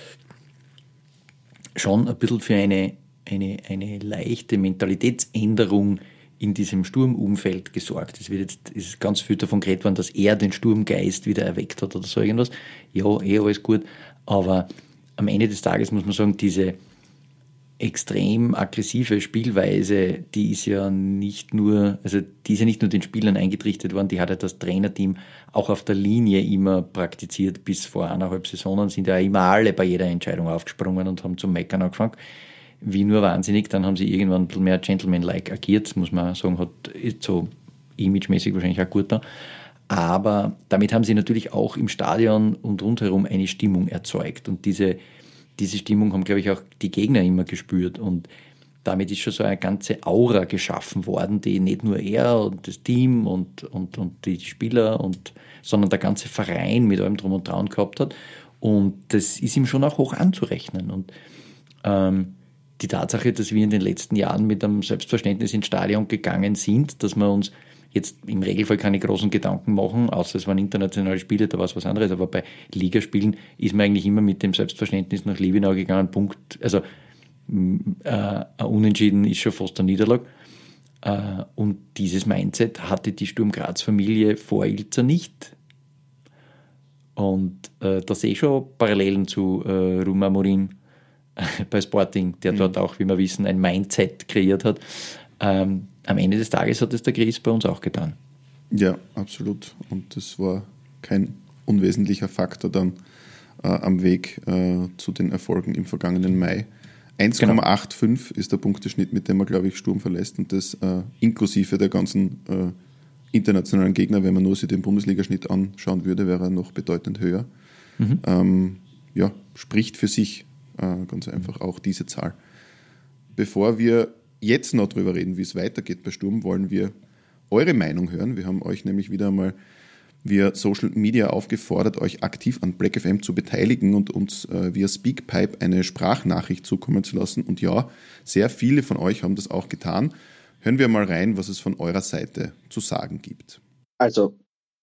schon ein bisschen für eine, eine, eine leichte Mentalitätsänderung in diesem Sturmumfeld gesorgt. Es wird jetzt ist ganz viel davon geredet worden, dass er den Sturmgeist wieder erweckt hat oder so irgendwas. Ja, eh alles gut, aber am Ende des Tages muss man sagen, diese extrem aggressive Spielweise, die ist ja nicht nur, also die ist ja nicht nur den Spielern eingetrichtert worden, die hat ja das Trainerteam auch auf der Linie immer praktiziert. Bis vor eineinhalb Saisonen sind ja immer alle bei jeder Entscheidung aufgesprungen und haben zum Meckern angefangen. Wie nur wahnsinnig, dann haben sie irgendwann ein bisschen mehr Gentleman-like agiert, muss man sagen, hat ist so imagemäßig wahrscheinlich auch gut da. Aber damit haben sie natürlich auch im Stadion und rundherum eine Stimmung erzeugt und diese Diese Stimmung haben, glaube ich, auch die Gegner immer gespürt und damit ist schon so eine ganze Aura geschaffen worden, die nicht nur er und das Team und, und, und die Spieler, und, sondern der ganze Verein mit allem Drum und Dran gehabt hat und das ist ihm schon auch hoch anzurechnen und ähm, die Tatsache, dass wir in den letzten Jahren mit einem Selbstverständnis ins Stadion gegangen sind, dass wir uns jetzt im Regelfall keine großen Gedanken machen, außer es waren internationale Spiele, da war es was anderes, aber bei Ligaspielen ist man eigentlich immer mit dem Selbstverständnis nach Liebenau gegangen, Punkt, also äh, ein Unentschieden ist schon fast eine Niederlage äh, und dieses Mindset hatte die Sturm Graz-Familie vor Ilzer nicht und äh, da sehe ich schon Parallelen zu äh, Romain Morin bei Sporting, der mhm. dort auch, wie wir wissen, ein Mindset kreiert hat. Ähm, am Ende des Tages hat es der Chris bei uns auch getan. Ja, absolut. Und das war kein unwesentlicher Faktor dann äh, am Weg äh, zu den Erfolgen im vergangenen Mai. eins Komma fünfundachtzig genau. ist der Punkteschnitt, mit dem man, glaube ich, Sturm verlässt und das äh, inklusive der ganzen äh, internationalen Gegner, wenn man nur sich den Bundesligaschnitt anschauen würde, wäre er noch bedeutend höher. Mhm. Ähm, ja, spricht für sich äh, ganz einfach auch diese Zahl. Bevor wir jetzt noch drüber reden, wie es weitergeht bei Sturm, wollen wir eure Meinung hören. Wir haben euch nämlich wieder einmal via Social Media aufgefordert, euch aktiv an Black F M zu beteiligen und uns äh, via Speakpipe eine Sprachnachricht zukommen zu lassen. Und ja, sehr viele von euch haben das auch getan. Hören wir mal rein, was es von eurer Seite zu sagen gibt. Also,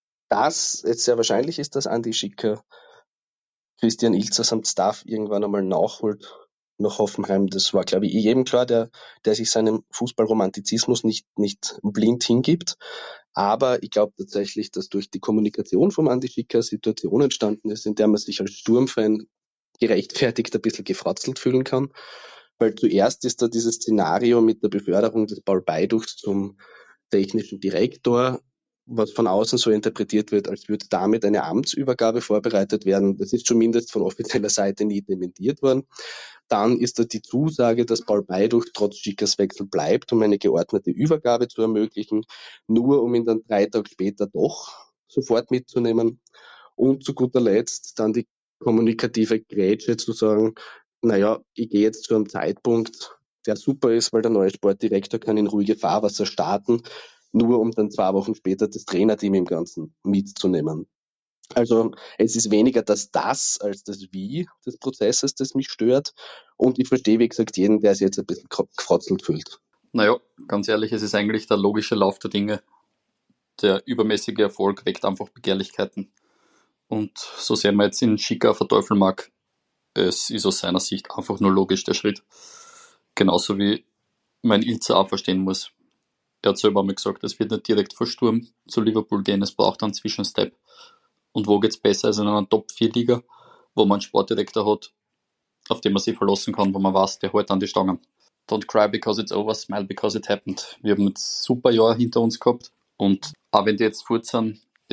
das jetzt sehr wahrscheinlich ist, dass Andi Schicker Christian Ilzer samt Staff irgendwann einmal nachholt nach Hoffenheim. Das war, glaube ich, jedem klar, der, der sich seinem Fußballromantizismus nicht, nicht blind hingibt. Aber ich glaube tatsächlich, dass durch die Kommunikation vom Andi Schicker Situation entstanden ist, in der man sich als Sturmfan gerechtfertigt ein bisschen gefratzelt fühlen kann. Weil zuerst ist da dieses Szenario mit der Beförderung des Paul Beiduchs zum technischen Direktor, was von außen so interpretiert wird, als würde damit eine Amtsübergabe vorbereitet werden. Das ist zumindest von offizieller Seite nie dementiert worden. Dann ist da die Zusage, dass Paul Beiduch trotz Schickers Wechsel bleibt, um eine geordnete Übergabe zu ermöglichen, nur um ihn dann drei Tage später doch sofort mitzunehmen. Und zu guter Letzt dann die kommunikative Grätsche zu sagen, naja, ich gehe jetzt zu einem Zeitpunkt, der super ist, weil der neue Sportdirektor kann in ruhige Fahrwasser starten, nur um dann zwei Wochen später das Trainerteam im Ganzen mitzunehmen. Also es ist weniger das Das als das Wie des Prozesses, das mich stört. Und ich verstehe, wie gesagt, jeden, der sich jetzt ein bisschen gefrotzelt fühlt. Naja, ganz ehrlich, es ist eigentlich der logische Lauf der Dinge. Der übermäßige Erfolg weckt einfach Begehrlichkeiten. Und so sehr man jetzt in Schicker verteufeln mag, es ist aus seiner Sicht einfach nur logisch der Schritt. Genauso wie mein Ilzer auch verstehen muss. Er hat selber einmal gesagt, es wird nicht direkt vor Sturm zu Liverpool gehen, es braucht einen Zwischenstep. Und wo geht's besser als in einer Top vier Liga, wo man einen Sportdirektor hat, auf den man sich verlassen kann, wo man weiß, der hält an die Stangen. Don't cry because it's over, smile because it happened. Wir haben ein super Jahr hinter uns gehabt und auch wenn die jetzt fort sind,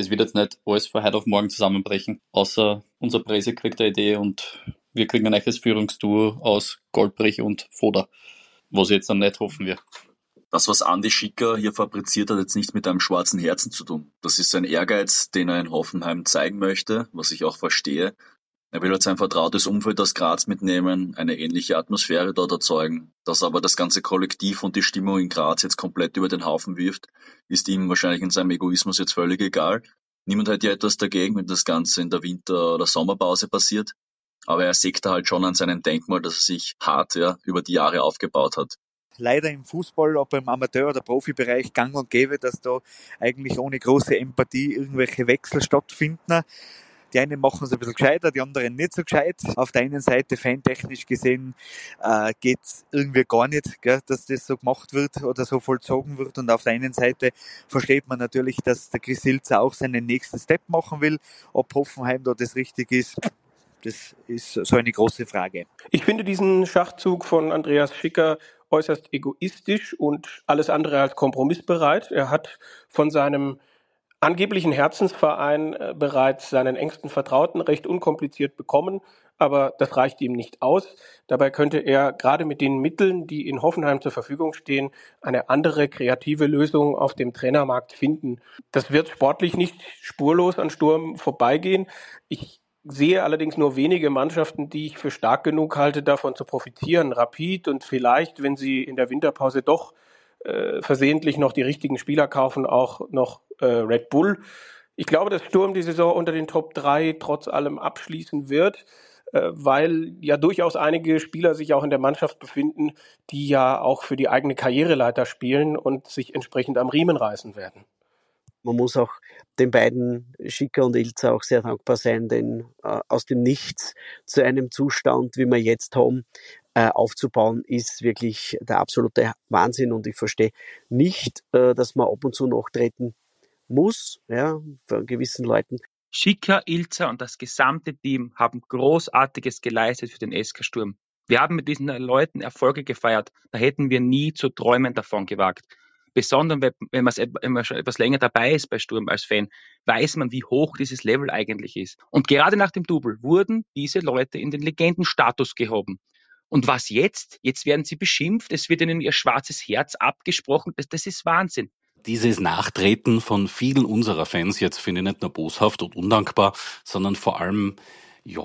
es wird jetzt nicht alles von heute auf morgen zusammenbrechen, außer unser Presse kriegt eine Idee und wir kriegen ein neues Führungstour aus Goldbrich und Foda, was ich jetzt dann nicht hoffen wir. Das, was Andi Schicker hier fabriziert, hat jetzt nichts mit einem schwarzen Herzen zu tun. Das ist ein Ehrgeiz, den er in Hoffenheim zeigen möchte, was ich auch verstehe. Er will jetzt ein vertrautes Umfeld aus Graz mitnehmen, eine ähnliche Atmosphäre dort erzeugen. Dass aber das ganze Kollektiv und die Stimmung in Graz jetzt komplett über den Haufen wirft, ist ihm wahrscheinlich in seinem Egoismus jetzt völlig egal. Niemand hat ja etwas dagegen, wenn das Ganze in der Winter- oder Sommerpause passiert. Aber er sägt da halt schon an seinem Denkmal, das er sich hart ja, über die Jahre aufgebaut hat. Leider im Fußball, ob im Amateur- oder Profibereich gang und gäbe, dass da eigentlich ohne große Empathie irgendwelche Wechsel stattfinden. Die einen machen es ein bisschen gescheiter, die anderen nicht so gescheit. Auf der einen Seite, fantechnisch gesehen, äh, geht's irgendwie gar nicht, gell, dass das so gemacht wird oder so vollzogen wird. Und auf der einen Seite versteht man natürlich, dass der Chris Ilzer auch seinen nächsten Step machen will. Ob Hoffenheim da das richtig ist, das ist so eine große Frage. Ich finde diesen Schachzug von Andreas Schicker äußerst egoistisch und alles andere als kompromissbereit. Er hat von seinem angeblichen Herzensverein äh, bereits seinen engsten Vertrauten recht unkompliziert bekommen, aber das reicht ihm nicht aus. Dabei könnte er gerade mit den Mitteln, die in Hoffenheim zur Verfügung stehen, eine andere kreative Lösung auf dem Trainermarkt finden. Das wird sportlich nicht spurlos an Sturm vorbeigehen. Ich sehe allerdings nur wenige Mannschaften, die ich für stark genug halte, davon zu profitieren. Rapid und vielleicht, wenn sie in der Winterpause doch äh, versehentlich noch die richtigen Spieler kaufen, auch noch äh, Red Bull. Ich glaube, dass Sturm die Saison unter den Top drei trotz allem abschließen wird, äh, weil ja durchaus einige Spieler sich auch in der Mannschaft befinden, die ja auch für die eigene Karriereleiter spielen und sich entsprechend am Riemen reißen werden. Man muss auch den beiden, Schicker und Ilzer, auch sehr dankbar sein, denn äh, aus dem Nichts zu einem Zustand, wie wir jetzt haben, äh, aufzubauen, ist wirklich der absolute Wahnsinn. Und ich verstehe nicht, äh, dass man ab und zu nachtreten muss, ja, von gewissen Leuten. Schicker, Ilzer und das gesamte Team haben Großartiges geleistet für den S K Sturm. Wir haben mit diesen Leuten Erfolge gefeiert. Da hätten wir nie zu träumen davon gewagt. Besonders wenn man, wenn man schon etwas länger dabei ist bei Sturm als Fan, weiß man, wie hoch dieses Level eigentlich ist. Und gerade nach dem Double wurden diese Leute in den Legendenstatus gehoben. Und was jetzt? Jetzt werden sie beschimpft, es wird ihnen ihr schwarzes Herz abgesprochen. Das, das ist Wahnsinn. Dieses Nachtreten von vielen unserer Fans jetzt finde ich nicht nur boshaft und undankbar, sondern vor allem ja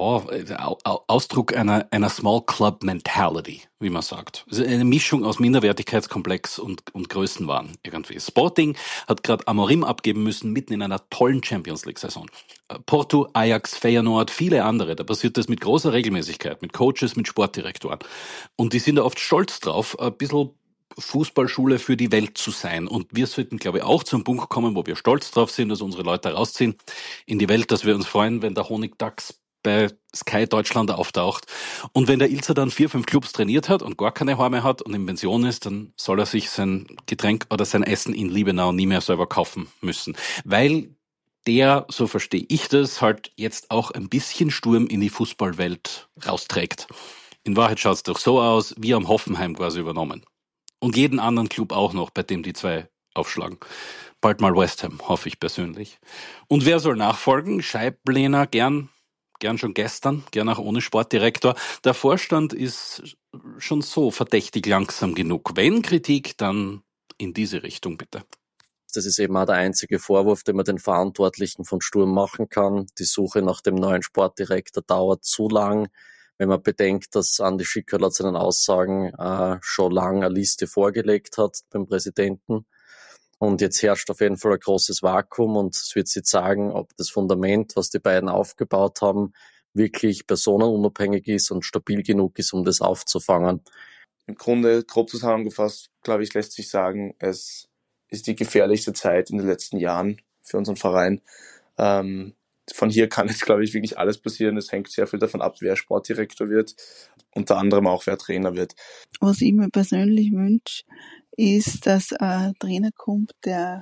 Ausdruck einer einer Small Club Mentality, wie man sagt. Also eine Mischung aus Minderwertigkeitskomplex und und Größenwahn irgendwie. Sporting hat gerade Amorim abgeben müssen mitten in einer tollen Champions League Saison. Porto, Ajax, Feyenoord, viele andere, da passiert das mit großer Regelmäßigkeit, mit Coaches, mit Sportdirektoren. Und die sind da oft stolz drauf, ein bisschen Fußballschule für die Welt zu sein. Und wir sollten, glaube ich, auch zum Punkt kommen, wo wir stolz drauf sind, dass unsere Leute rausziehen in die Welt, dass wir uns freuen, wenn der Honigdachs bei Sky Deutschland auftaucht. Und wenn der Ilzer dann vier, fünf Clubs trainiert hat und gar keine Heime hat und in Pension ist, dann soll er sich sein Getränk oder sein Essen in Liebenau nie mehr selber kaufen müssen. Weil der, so verstehe ich das, halt jetzt auch ein bisschen Sturm in die Fußballwelt rausträgt. In Wahrheit schaut es doch so aus, wir haben Hoffenheim quasi übernommen. Und jeden anderen Club auch noch, bei dem die zwei aufschlagen. Bald mal West Ham, hoffe ich persönlich. Und wer soll nachfolgen? Scheiblener, gern, gern schon gestern, gern auch ohne Sportdirektor. Der Vorstand ist schon so verdächtig langsam genug. Wenn Kritik, dann in diese Richtung bitte. Das ist eben auch der einzige Vorwurf, den man den Verantwortlichen von Sturm machen kann. Die Suche nach dem neuen Sportdirektor dauert zu lang. Wenn man bedenkt, dass Andi Schicker laut seinen Aussagen äh, schon lange eine Liste vorgelegt hat beim Präsidenten. Und jetzt herrscht auf jeden Fall ein großes Vakuum und es wird sich zeigen, ob das Fundament, was die beiden aufgebaut haben, wirklich personenunabhängig ist und stabil genug ist, um das aufzufangen. Im Grunde, grob zusammengefasst, glaube ich, lässt sich sagen, es ist die gefährlichste Zeit in den letzten Jahren für unseren Verein. Ähm, Von hier kann jetzt, glaube ich, wirklich alles passieren. Es hängt sehr viel davon ab, wer Sportdirektor wird, unter anderem auch, wer Trainer wird. Was ich mir persönlich wünsche, ist, dass ein Trainer kommt, der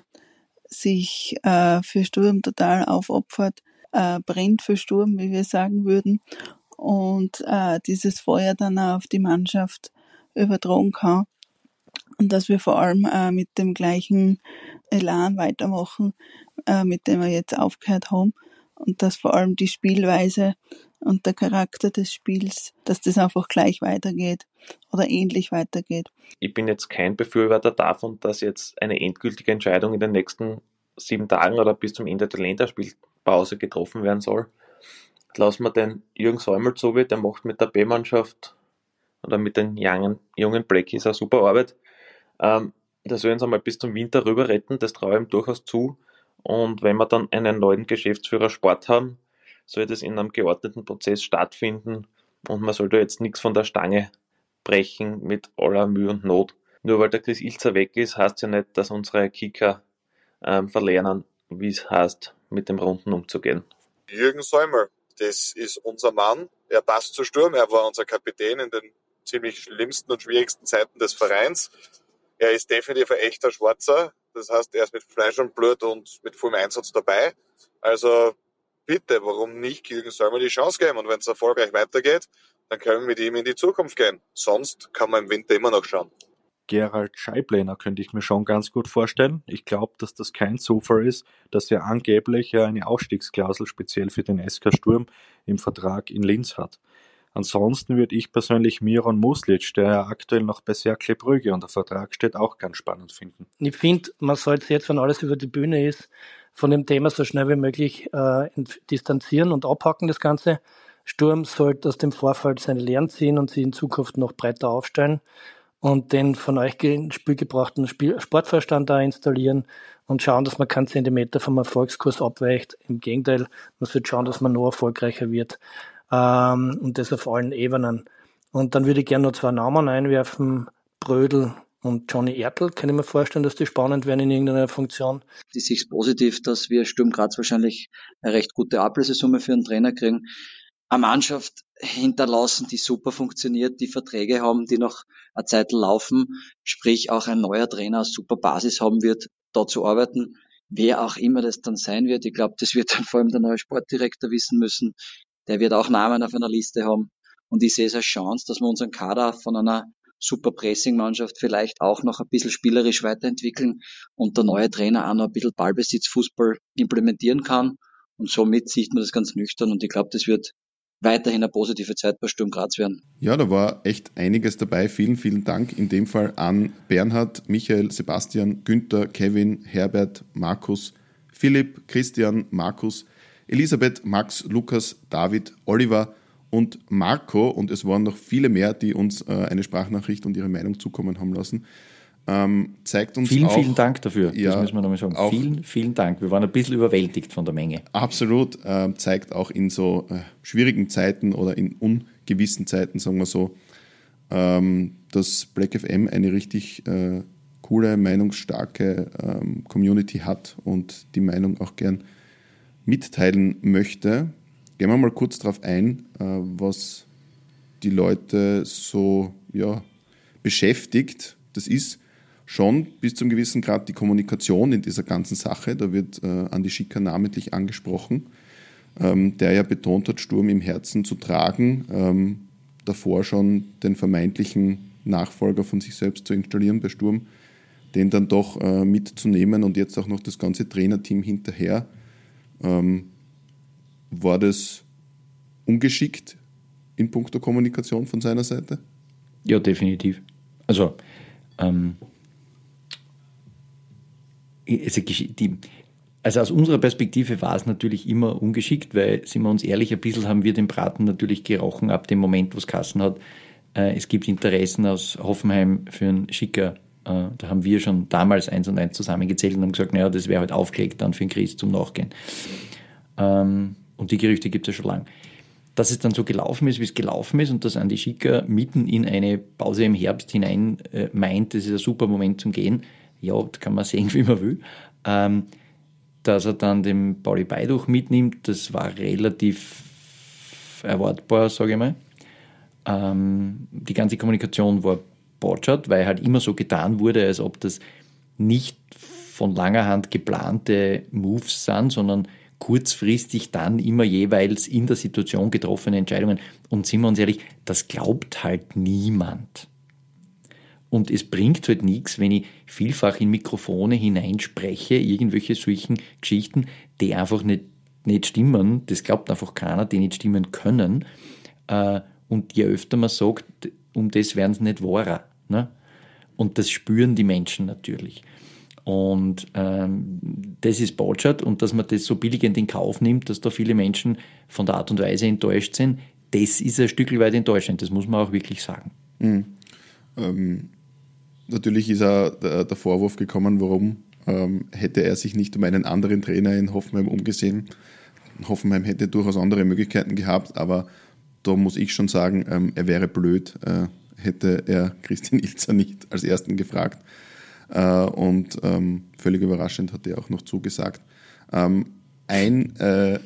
sich äh, für Sturm total aufopfert, äh, brennt für Sturm, wie wir sagen würden, und äh, dieses Feuer dann auch auf die Mannschaft übertragen kann. Und dass wir vor allem äh, mit dem gleichen Elan weitermachen, äh, mit dem wir jetzt aufgehört haben. Und dass vor allem die Spielweise und der Charakter des Spiels, dass das einfach gleich weitergeht oder ähnlich weitergeht. Ich bin jetzt kein Befürworter davon, dass jetzt eine endgültige Entscheidung in den nächsten sieben Tagen oder bis zum Ende der Länderspielpause getroffen werden soll. Lassen wir den Jürgen Säumel so wie, der macht mit der B-Mannschaft oder mit den jungen, jungen Blackies eine super Arbeit. Ähm, das sollen sie einmal bis zum Winter rüber retten, das traue ich ihm durchaus zu. Und wenn wir dann einen neuen Geschäftsführer Sport haben, soll das in einem geordneten Prozess stattfinden und man sollte jetzt nichts von der Stange brechen mit aller Mühe und Not. Nur weil der Chris Ilzer weg ist, heißt ja nicht, dass unsere Kicker ähm, verlernen, wie es heißt, mit dem Runden umzugehen. Jürgen Säumel, das ist unser Mann. Er passt zu Sturm. Er war unser Kapitän in den ziemlich schlimmsten und schwierigsten Zeiten des Vereins. Er ist definitiv ein echter Schwarzer. Das heißt, er ist mit Fleisch und Blut und mit vollem Einsatz dabei. Also bitte, warum nicht Jürgen Säumel die Chance geben? Und wenn es erfolgreich weitergeht, dann können wir mit ihm in die Zukunft gehen. Sonst kann man im Winter immer noch schauen. Gerald Scheiblener könnte ich mir schon ganz gut vorstellen. Ich glaube, dass das kein Zufall ist, dass er angeblich ja eine Ausstiegsklausel speziell für den S K Sturm im Vertrag in Linz hat. Ansonsten würde ich persönlich Miron Muslic, der ja aktuell noch bei Cercle Brügge unter Vertrag steht, auch ganz spannend finden. Ich finde, man sollte jetzt, wenn alles über die Bühne ist, von dem Thema so schnell wie möglich äh, distanzieren und abhaken das Ganze. Sturm sollte aus dem Vorfall seine Lehren ziehen und sie in Zukunft noch breiter aufstellen und den von euch ins Spiel gebrachten Spiel- Sportverstand da installieren und schauen, dass man keinen Zentimeter vom Erfolgskurs abweicht. Im Gegenteil, man sollte schauen, dass man noch erfolgreicher wird. Ähm, und das auf allen Ebenen. Und dann würde ich gerne noch zwei Namen einwerfen, Brödel und Johnny Ertl. Kann ich mir vorstellen, dass die spannend werden in irgendeiner Funktion. Ich sehe es positiv, dass wir Sturm Graz wahrscheinlich eine recht gute Ablösesumme für einen Trainer kriegen. Eine Mannschaft hinterlassen, die super funktioniert, die Verträge haben, die noch eine Zeit laufen, sprich auch ein neuer Trainer eine super Basis haben wird, da zu arbeiten. Wer auch immer das dann sein wird, ich glaube, das wird dann vor allem der neue Sportdirektor wissen müssen. Der wird auch Namen auf einer Liste haben. Und ich sehe es als Chance, dass wir unseren Kader von einer super Pressing-Mannschaft vielleicht auch noch ein bisschen spielerisch weiterentwickeln und der neue Trainer auch noch ein bisschen Ballbesitz-Fußball implementieren kann. Und somit sieht man das ganz nüchtern. Und ich glaube, das wird weiterhin eine positive Zeit bei Sturm Graz werden. Ja, da war echt einiges dabei. Vielen, vielen Dank in dem Fall an Bernhard, Michael, Sebastian, Günther, Kevin, Herbert, Markus, Philipp, Christian, Markus, Elisabeth, Max, Lukas, David, Oliver und Marco. Und es waren noch viele mehr, die uns äh, eine Sprachnachricht und ihre Meinung zukommen haben lassen. Ähm, zeigt uns vielen, auch, vielen Dank dafür. Ja, das müssen wir nochmal sagen. Auch, vielen, vielen Dank. Wir waren ein bisschen überwältigt von der Menge. Absolut. Äh, zeigt auch in so äh, schwierigen Zeiten oder in ungewissen Zeiten, sagen wir so, ähm, dass Black F M eine richtig äh, coole, meinungsstarke ähm, Community hat und die Meinung auch gern mitteilen möchte. Gehen wir mal kurz darauf ein, äh, was die Leute so ja, beschäftigt. Das ist schon bis zum gewissen Grad die Kommunikation in dieser ganzen Sache. Da wird äh, Andi Schicker namentlich angesprochen, ähm, der ja betont hat, Sturm im Herzen zu tragen, ähm, davor schon den vermeintlichen Nachfolger von sich selbst zu installieren bei Sturm, den dann doch äh, mitzunehmen und jetzt auch noch das ganze Trainerteam hinterher. Ähm, war das ungeschickt in puncto Kommunikation von seiner Seite? Ja, definitiv. Also, ähm, also, die, also aus unserer Perspektive war es natürlich immer ungeschickt, weil, sind wir uns ehrlich, ein bisschen haben wir den Braten natürlich gerochen ab dem Moment, wo es Kassen hat. Äh, es gibt Interessen aus Hoffenheim für einen Schicker. Äh, da haben wir schon damals eins und eins zusammengezählt und haben gesagt, naja, das wäre halt aufgelegt dann für den Chris zum Nachgehen. Ähm, und die Gerüchte gibt es ja schon lange. Dass es dann so gelaufen ist, wie es gelaufen ist und dass Andi Schicker mitten in eine Pause im Herbst hinein äh, meint, das ist ein super Moment zum Gehen, ja, das kann man sehen, wie man will. Ähm, dass er dann den Pauli Beiduch mitnimmt, das war relativ erwartbar, sage ich mal. Ähm, die ganze Kommunikation war botschert, weil halt immer so getan wurde, als ob das nicht von langer Hand geplante Moves sind, sondern kurzfristig dann immer jeweils in der Situation getroffene Entscheidungen. Und sind wir uns ehrlich, das glaubt halt niemand. Und es bringt halt nichts, wenn ich vielfach in Mikrofone hineinspreche, irgendwelche solchen Geschichten, die einfach nicht, nicht stimmen. Das glaubt einfach keiner, die nicht stimmen können. Und je öfter man sagt, um das werden sie nicht wahrer. Ne? Und das spüren die Menschen natürlich. Und ähm, das ist Botschaft, und dass man das so billigend in Kauf nimmt, dass da viele Menschen von der Art und Weise enttäuscht sind, das ist ein Stück weit enttäuschend, das muss man auch wirklich sagen. Mhm. Ähm, natürlich ist auch der, der Vorwurf gekommen, warum ähm, hätte er sich nicht um einen anderen Trainer in Hoffenheim umgesehen. Hoffenheim hätte durchaus andere Möglichkeiten gehabt, aber da muss ich schon sagen, ähm, er wäre blöd, äh, hätte er Christian Ilzer nicht als Ersten gefragt. Uh, und ähm, völlig überraschend hat er auch noch zugesagt. Ähm, ein äh, äh,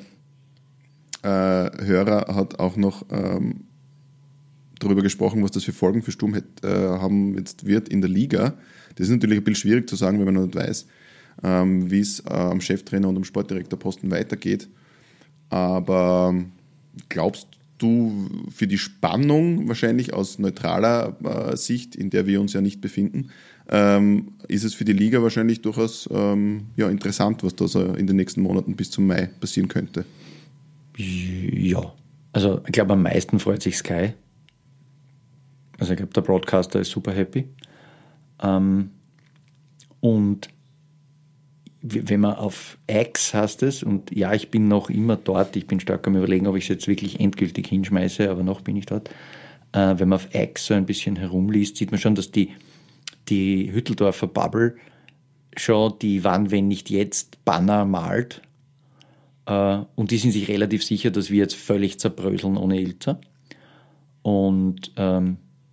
Hörer hat auch noch ähm, darüber gesprochen, was das für Folgen für Sturm hätt, äh, haben jetzt wird in der Liga. Das ist natürlich ein bisschen schwierig zu sagen, wenn man noch nicht weiß, ähm, wie es äh, am Cheftrainer und am Sportdirektorposten weitergeht. Aber glaubst du, für die Spannung wahrscheinlich aus neutraler äh, Sicht, in der wir uns ja nicht befinden, ähm, ist es für die Liga wahrscheinlich durchaus ähm, ja, interessant, was da so in den nächsten Monaten bis zum Mai passieren könnte? Ja, also ich glaube, am meisten freut sich Sky. Also ich glaube, der Broadcaster ist super happy. Ähm, und wenn man auf X heißt es, und ja, ich bin noch immer dort, ich bin stark am Überlegen, ob ich es jetzt wirklich endgültig hinschmeiße, aber noch bin ich dort. Äh, wenn man auf X so ein bisschen herumliest, sieht man schon, dass die, die Hütteldorfer Bubble schon die Wann, wenn nicht jetzt Banner malt. Äh, und die sind sich relativ sicher, dass wir jetzt völlig zerbröseln ohne Ilzer. Und ähm,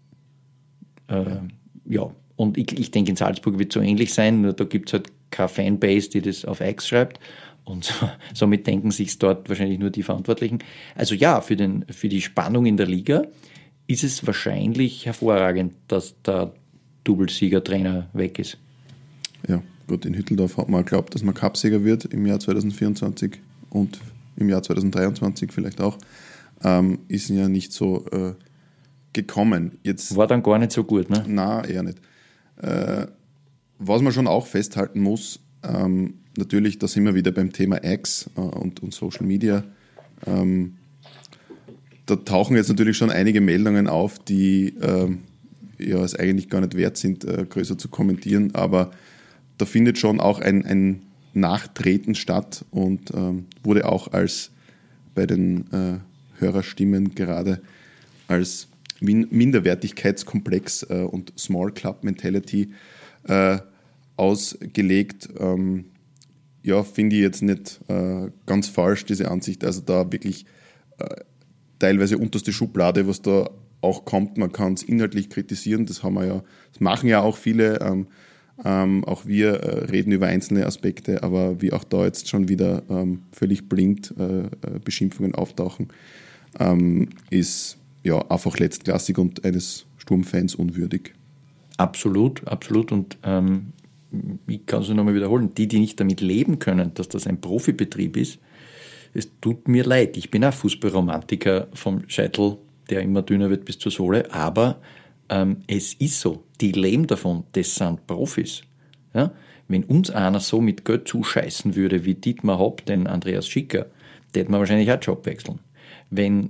äh, ja, und ich, ich denke, in Salzburg wird es so ähnlich sein, nur da gibt es halt keine Fanbase, die das auf X schreibt, und somit denken sich dort wahrscheinlich nur die Verantwortlichen. Also ja, für, den, für die Spannung in der Liga ist es wahrscheinlich hervorragend, dass der Doublesieger-Trainer weg ist. Ja, gut, in Hütteldorf hat man geglaubt, dass man Cupsieger wird im Jahr zwanzig vierundzwanzig und im Jahr zwanzig dreiundzwanzig vielleicht auch. Ähm, ist ja nicht so äh, gekommen. Jetzt, war dann gar nicht so gut, ne? Nein, eher nicht. Äh, was man schon auch festhalten muss, ähm, natürlich, da sind wir wieder beim Thema X äh, und, und Social Media. Ähm, da tauchen jetzt natürlich schon einige Meldungen auf, die ähm, ja, es eigentlich gar nicht wert sind, äh, größer zu kommentieren, aber da findet schon auch ein, ein Nachtreten statt und ähm, wurde auch als bei den äh, Hörerstimmen gerade als Min- Minderwertigkeitskomplex äh, und Small Club Mentality äh, ausgelegt. Ähm, ja, finde ich jetzt nicht äh, ganz falsch, diese Ansicht. Also da wirklich äh, teilweise unterste Schublade, was da auch kommt. Man kann es inhaltlich kritisieren, das haben wir ja, das machen ja auch viele. Ähm, ähm, auch wir äh, reden über einzelne Aspekte, aber wie auch da jetzt schon wieder ähm, völlig blind äh, Beschimpfungen auftauchen, ähm, ist ja einfach letztklassig und eines Sturmfans unwürdig. Absolut, absolut. Und ähm, ich kann es nur nochmal wiederholen, die, die nicht damit leben können, dass das ein Profibetrieb ist, es tut mir leid. Ich bin auch Fußballromantiker vom Scheitel, der immer dünner wird bis zur Sohle, aber ähm, es ist so, die leben davon, das sind Profis. Ja? Wenn uns einer so mit Geld zuscheißen würde wie Dietmar Hopp, den Andreas Schicker, der hätte man wahrscheinlich auch Job wechseln. Wenn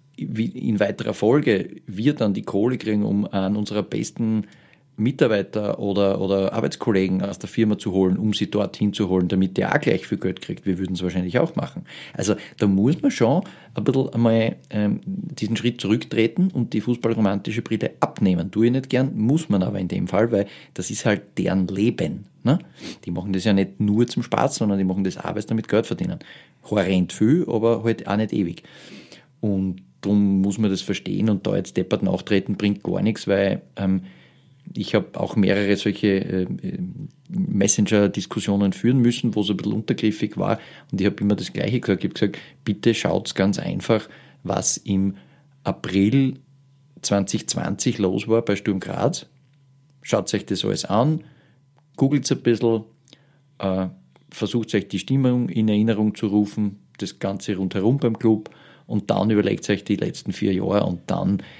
in weiterer Folge wir dann die Kohle kriegen, um einen unserer besten Mitarbeiter oder, oder Arbeitskollegen aus der Firma zu holen, um sie dorthin zu holen, damit der auch gleich viel Geld kriegt. Wir würden es wahrscheinlich auch machen. Also da muss man schon ein bisschen einmal ähm, diesen Schritt zurücktreten und die fußballromantische Brille abnehmen. Tue ich nicht gern, muss man aber in dem Fall, weil das ist halt deren Leben. Ne? Die machen das ja nicht nur zum Spaß, sondern die machen das auch, weil sie damit Geld verdienen. Horrend viel, aber halt auch nicht ewig. Und darum muss man das verstehen und da jetzt deppert nachtreten bringt gar nichts, weil ähm, ich habe auch mehrere solche äh, Messenger-Diskussionen führen müssen, wo es ein bisschen untergriffig war und ich habe immer das Gleiche gesagt. Ich habe gesagt, bitte schaut ganz einfach, was im April zwanzig zwanzig los war bei Sturm Graz. Schaut euch das alles an, googelt ein bisschen, äh, versucht euch die Stimmung in Erinnerung zu rufen, das Ganze rundherum beim Club und dann überlegt euch die letzten vier Jahre und dann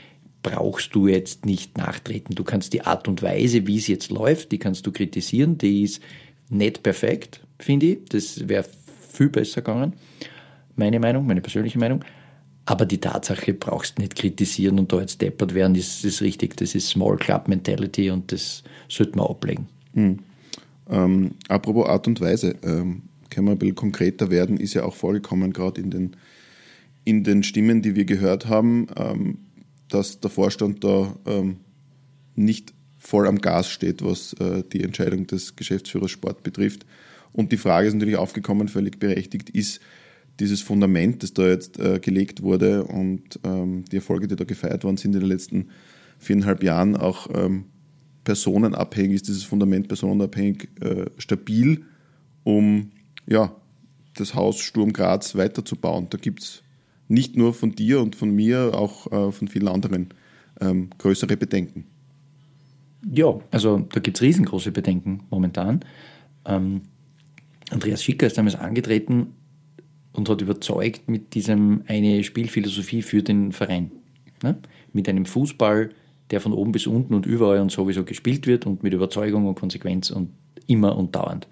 brauchst du jetzt nicht nachtreten. Du kannst die Art und Weise, wie es jetzt läuft, die kannst du kritisieren. Die ist nicht perfekt, finde ich. Das wäre viel besser gegangen. Meine Meinung, meine persönliche Meinung. Aber die Tatsache brauchst du nicht kritisieren und da jetzt deppert werden, ist, ist richtig. Das ist Small Club Mentality und das sollte man ablegen. Mhm. Ähm, apropos Art und Weise, ähm, können wir ein bisschen konkreter werden, ist ja auch vorgekommen, gerade in den, in den Stimmen, die wir gehört haben, ähm, dass der Vorstand da ähm, nicht voll am Gas steht, was äh, die Entscheidung des Geschäftsführers Sport betrifft. Und die Frage ist natürlich aufgekommen, völlig berechtigt, ist dieses Fundament, das da jetzt äh, gelegt wurde und ähm, die Erfolge, die da gefeiert worden sind in den letzten viereinhalb Jahren, auch ähm, personenabhängig, ist dieses Fundament personenabhängig äh, stabil, um ja, das Haus Sturm Graz weiterzubauen. Da gibt es nicht nur von dir und von mir, auch äh, von vielen anderen ähm, größere Bedenken. Ja, also da gibt es riesengroße Bedenken momentan. Ähm, Andreas Schicker ist damals angetreten und hat überzeugt mit diesem eine Spielphilosophie für den Verein. Ne? Mit einem Fußball, der von oben bis unten und überall und sowieso gespielt wird und mit Überzeugung und Konsequenz und immer und dauernd.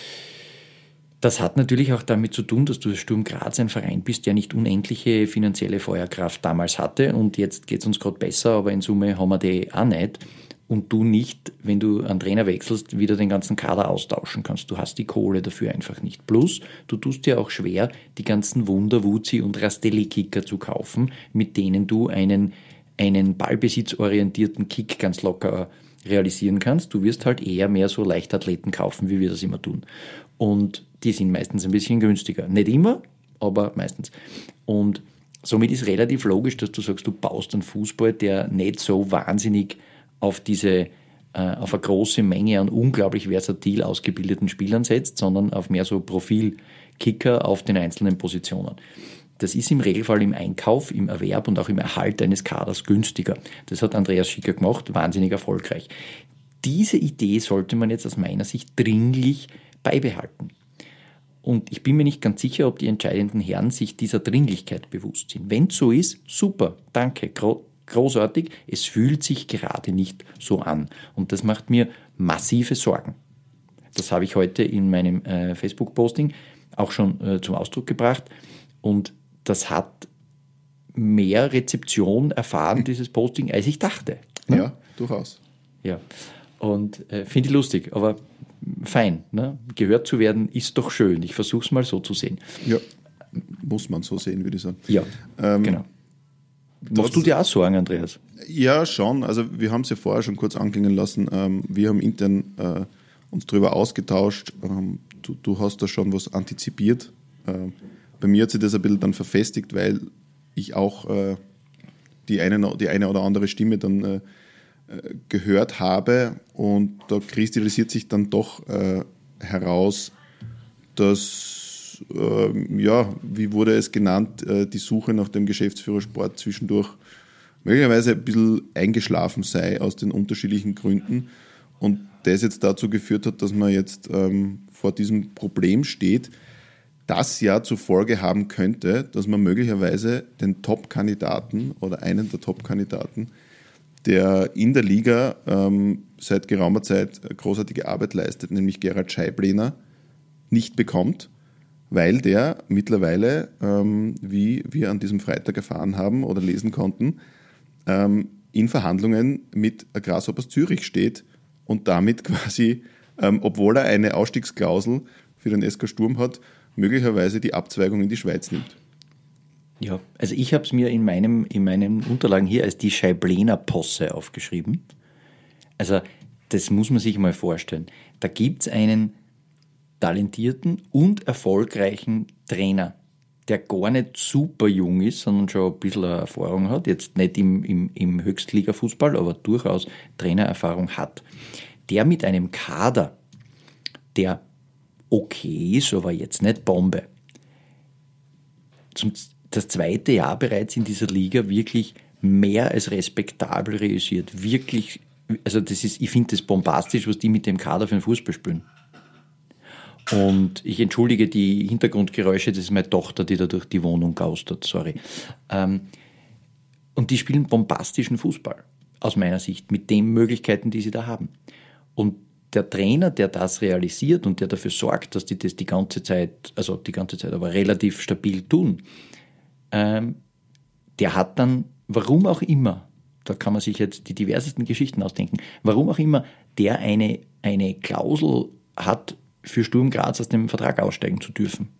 Das hat natürlich auch damit zu tun, dass du Sturm Graz ein Verein bist, der nicht unendliche finanzielle Feuerkraft damals hatte und jetzt geht es uns gerade besser, aber in Summe haben wir die auch nicht. Und du nicht, wenn du einen Trainer wechselst, wieder den ganzen Kader austauschen kannst. Du hast die Kohle dafür einfach nicht. Plus, du tust dir auch schwer, die ganzen Wunder, Wuzi und Rastelli-Kicker zu kaufen, mit denen du einen, einen ballbesitzorientierten Kick ganz locker realisieren kannst. Du wirst halt eher mehr so Leichtathleten kaufen, wie wir das immer tun. Und die sind meistens ein bisschen günstiger. Nicht immer, aber meistens. Und somit ist relativ logisch, dass du sagst, du baust einen Fußball, der nicht so wahnsinnig auf diese, äh, auf eine große Menge an unglaublich versatil ausgebildeten Spielern setzt, sondern auf mehr so Profilkicker auf den einzelnen Positionen. Das ist im Regelfall im Einkauf, im Erwerb und auch im Erhalt eines Kaders günstiger. Das hat Andreas Schicker gemacht, wahnsinnig erfolgreich. Diese Idee sollte man jetzt aus meiner Sicht dringlich beibehalten. Und ich bin mir nicht ganz sicher, ob die entscheidenden Herren sich dieser Dringlichkeit bewusst sind. Wenn es so ist, super, danke, gro- großartig. Es fühlt sich gerade nicht so an. Und das macht mir massive Sorgen. Das habe ich heute in meinem äh, Facebook-Posting auch schon äh, zum Ausdruck gebracht. Und das hat mehr Rezeption erfahren, dieses Posting, als ich dachte. Ne? Ja, durchaus. Ja, und äh, finde ich lustig, aber fein. Ne? Gehört zu werden ist doch schön. Ich versuche es mal so zu sehen. Ja, muss man so sehen, würde ich sagen. Ja, ähm, genau. Machst du dir auch Sorgen, Andreas? Ja, schon. Also wir haben es ja vorher schon kurz anklingen lassen. Ähm, wir haben intern äh, uns darüber ausgetauscht. Ähm, du, du hast da schon was antizipiert. Ähm, bei mir hat sich das ein bisschen dann verfestigt, weil ich auch äh, die, eine, die eine oder andere Stimme dann äh, gehört habe. Und da kristallisiert sich dann doch äh, heraus, dass, äh, ja, wie wurde es genannt, äh, die Suche nach dem Geschäftsführer Sport zwischendurch möglicherweise ein bisschen eingeschlafen sei aus den unterschiedlichen Gründen. Und das jetzt dazu geführt hat, dass man jetzt ähm, vor diesem Problem steht, das ja zur Folge haben könnte, dass man möglicherweise den Top-Kandidaten oder einen der Top-Kandidaten, der in der Liga ähm, seit geraumer Zeit großartige Arbeit leistet, nämlich Gerhard Scheiblener, nicht bekommt, weil der mittlerweile, ähm, wie wir an diesem Freitag erfahren haben oder lesen konnten, ähm, in Verhandlungen mit Grasshoppers Zürich steht und damit quasi, ähm, obwohl er eine Ausstiegsklausel für den S K Sturm hat, möglicherweise die Abzweigung in die Schweiz nimmt. Ja, also ich habe es mir in, meinem, in meinen Unterlagen hier als die Scheiblener-Posse aufgeschrieben. Also das muss man sich mal vorstellen. Da gibt es einen talentierten und erfolgreichen Trainer, der gar nicht super jung ist, sondern schon ein bisschen Erfahrung hat, jetzt nicht im, im, im Höchstliga-Fußball, aber durchaus Trainererfahrung hat, der mit einem Kader, der okay ist, aber jetzt nicht Bombe, zum das zweite Jahr bereits in dieser Liga wirklich mehr als respektabel reüssiert. Wirklich, also das ist, ich finde das bombastisch, was die mit dem Kader für den Fußball spielen. Und ich entschuldige die Hintergrundgeräusche, das ist meine Tochter, die da durch die Wohnung gaustert, sorry. Ähm, Und die spielen bombastischen Fußball, aus meiner Sicht, mit den Möglichkeiten, die sie da haben. Und der Trainer, der das realisiert und der dafür sorgt, dass die das die ganze Zeit, also die ganze Zeit, aber relativ stabil tun, ähm, der hat dann, warum auch immer, da kann man sich jetzt die diversesten Geschichten ausdenken, warum auch immer, der eine, eine Klausel hat, für Sturm Graz aus dem Vertrag aussteigen zu dürfen.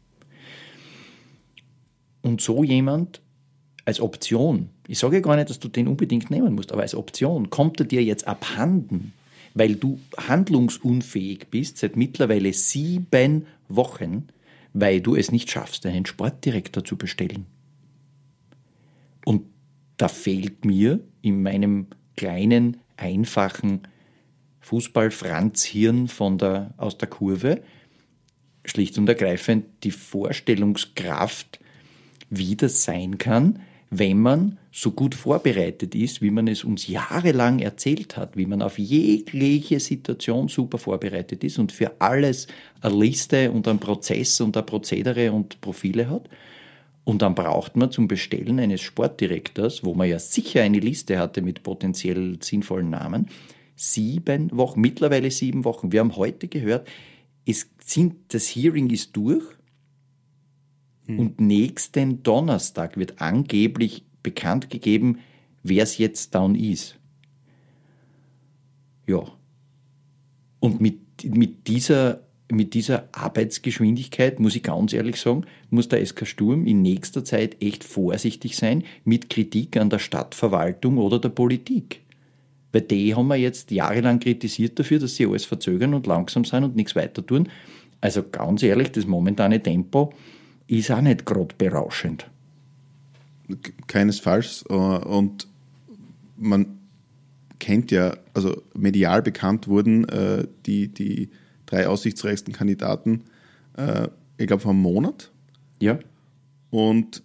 Und so jemand als Option, ich sage ja gar nicht, dass du den unbedingt nehmen musst, aber als Option kommt er dir jetzt abhanden, weil du handlungsunfähig bist seit mittlerweile sieben Wochen, weil du es nicht schaffst, einen Sportdirektor zu bestellen. Und da fehlt mir in meinem kleinen, einfachen Fußball-Franz-Hirn von der, aus der Kurve schlicht und ergreifend die Vorstellungskraft, wie das sein kann, wenn man so gut vorbereitet ist, wie man es uns jahrelang erzählt hat, wie man auf jegliche Situation super vorbereitet ist und für alles eine Liste und einen Prozess und ein Prozedere und Profile hat. Und dann braucht man zum Bestellen eines Sportdirektors, wo man ja sicher eine Liste hatte mit potenziell sinnvollen Namen, sieben Wochen, mittlerweile sieben Wochen. Wir haben heute gehört, es sind, das Hearing ist durch. Und nächsten Donnerstag wird angeblich bekannt gegeben, wer es jetzt dann ist. Ja. Und mit, mit, dieser, mit dieser Arbeitsgeschwindigkeit, muss ich ganz ehrlich sagen, muss der S K Sturm in nächster Zeit echt vorsichtig sein mit Kritik an der Stadtverwaltung oder der Politik. Weil die haben wir jetzt jahrelang kritisiert dafür, dass sie alles verzögern und langsam sind und nichts weiter tun. Also ganz ehrlich, das momentane Tempo ist auch nicht gerade berauschend. Keinesfalls. Und man kennt ja, also medial bekannt wurden äh, die, die drei aussichtsreichsten Kandidaten, äh, ich glaube, vor einem Monat. Ja. Und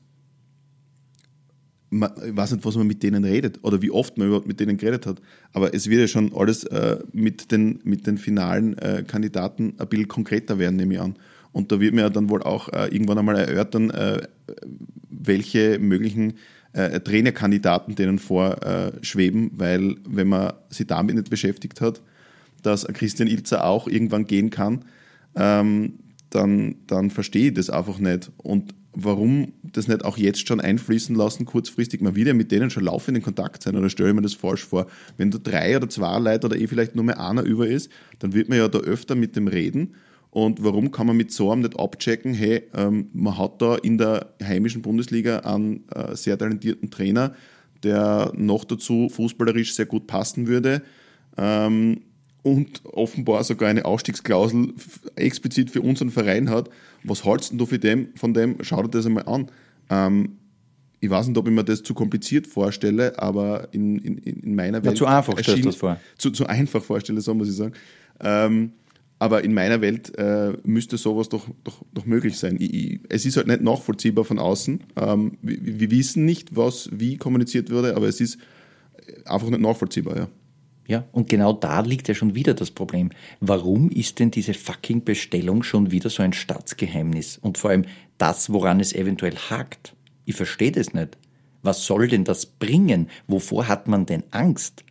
man, ich weiß nicht, was man mit denen redet oder wie oft man überhaupt mit denen geredet hat. Aber es wird ja schon alles äh, mit, den, mit den finalen äh, Kandidaten ein bisschen konkreter werden, nehme ich an. Und da wird mir dann wohl auch äh, irgendwann einmal erörtern, äh, welche möglichen äh, Trainerkandidaten denen vorschweben, äh, weil wenn man sich damit nicht beschäftigt hat, dass Christian Ilzer auch irgendwann gehen kann, ähm, dann, dann verstehe ich das einfach nicht. Und warum das nicht auch jetzt schon einfließen lassen, kurzfristig mal wieder mit denen schon laufend in Kontakt sein, oder stelle ich mir das falsch vor? Wenn da drei oder zwei Leute oder eh vielleicht nur mehr einer über ist, dann wird man ja da öfter mit dem reden. Und warum kann man mit so einem nicht abchecken, hey, ähm, man hat da in der heimischen Bundesliga einen äh, sehr talentierten Trainer, der noch dazu fußballerisch sehr gut passen würde ähm, und offenbar sogar eine Ausstiegsklausel f- explizit für unseren Verein hat. Was hältst du für dem, von dem? Schau dir das einmal an. Ähm, ich weiß nicht, ob ich mir das zu kompliziert vorstelle, aber in, in, in meiner Welt... Ja, zu einfach stellst du das vor. Zu, zu einfach vorstelle, so muss ich sagen. Ähm, Aber in meiner Welt äh, müsste sowas doch, doch, doch möglich sein. Ich, ich, es ist halt nicht nachvollziehbar von außen. Ähm, wir, wir wissen nicht, was wie kommuniziert wurde, aber es ist einfach nicht nachvollziehbar, ja. Ja, und genau da liegt ja schon wieder das Problem. Warum ist denn diese fucking Bestellung schon wieder so ein Staatsgeheimnis? Und vor allem das, woran es eventuell hakt. Ich verstehe das nicht. Was soll denn das bringen? Wovor hat man denn Angst?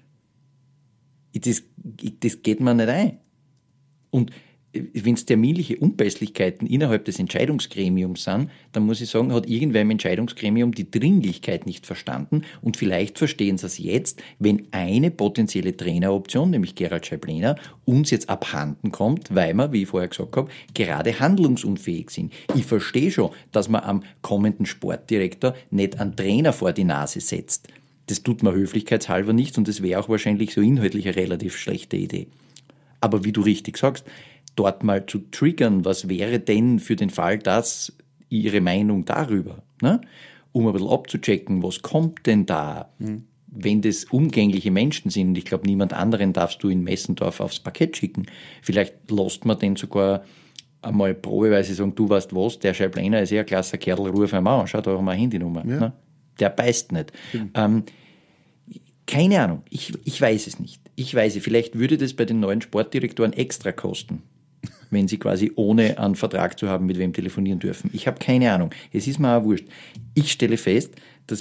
Das, das geht mir nicht ein. Und wenn es terminliche Unpässlichkeiten innerhalb des Entscheidungsgremiums sind, dann muss ich sagen, hat irgendwer im Entscheidungsgremium die Dringlichkeit nicht verstanden und vielleicht verstehen sie es jetzt, wenn eine potenzielle Traineroption, nämlich Gerald Scheiblener, uns jetzt abhanden kommt, weil wir, wie ich vorher gesagt habe, gerade handlungsunfähig sind. Ich verstehe schon, dass man am kommenden Sportdirektor nicht einen Trainer vor die Nase setzt. Das tut man höflichkeitshalber nicht und das wäre auch wahrscheinlich so inhaltlich eine relativ schlechte Idee. Aber wie du richtig sagst, dort mal zu triggern, was wäre denn für den Fall, dass Ihre Meinung darüber, ne? Um ein bisschen abzuchecken, was kommt denn da, mhm. wenn das umgängliche Menschen sind. Und ich glaube, niemand anderen darfst du in Messendorf aufs Parkett schicken. Vielleicht lässt man den sogar einmal probeweise sagen, du weißt was, der Scheiblener ist eher ein klasse Kerl, ruf einmal an, schau, da haben wir eine Handynummer. Ja. Ne? Der beißt nicht. Mhm. Ähm, keine Ahnung, ich, ich weiß es nicht. Ich weiß es, vielleicht würde das bei den neuen Sportdirektoren extra kosten, wenn sie quasi ohne einen Vertrag zu haben, mit wem telefonieren dürfen. Ich habe keine Ahnung. Es ist mir auch wurscht. Ich stelle fest, dass mich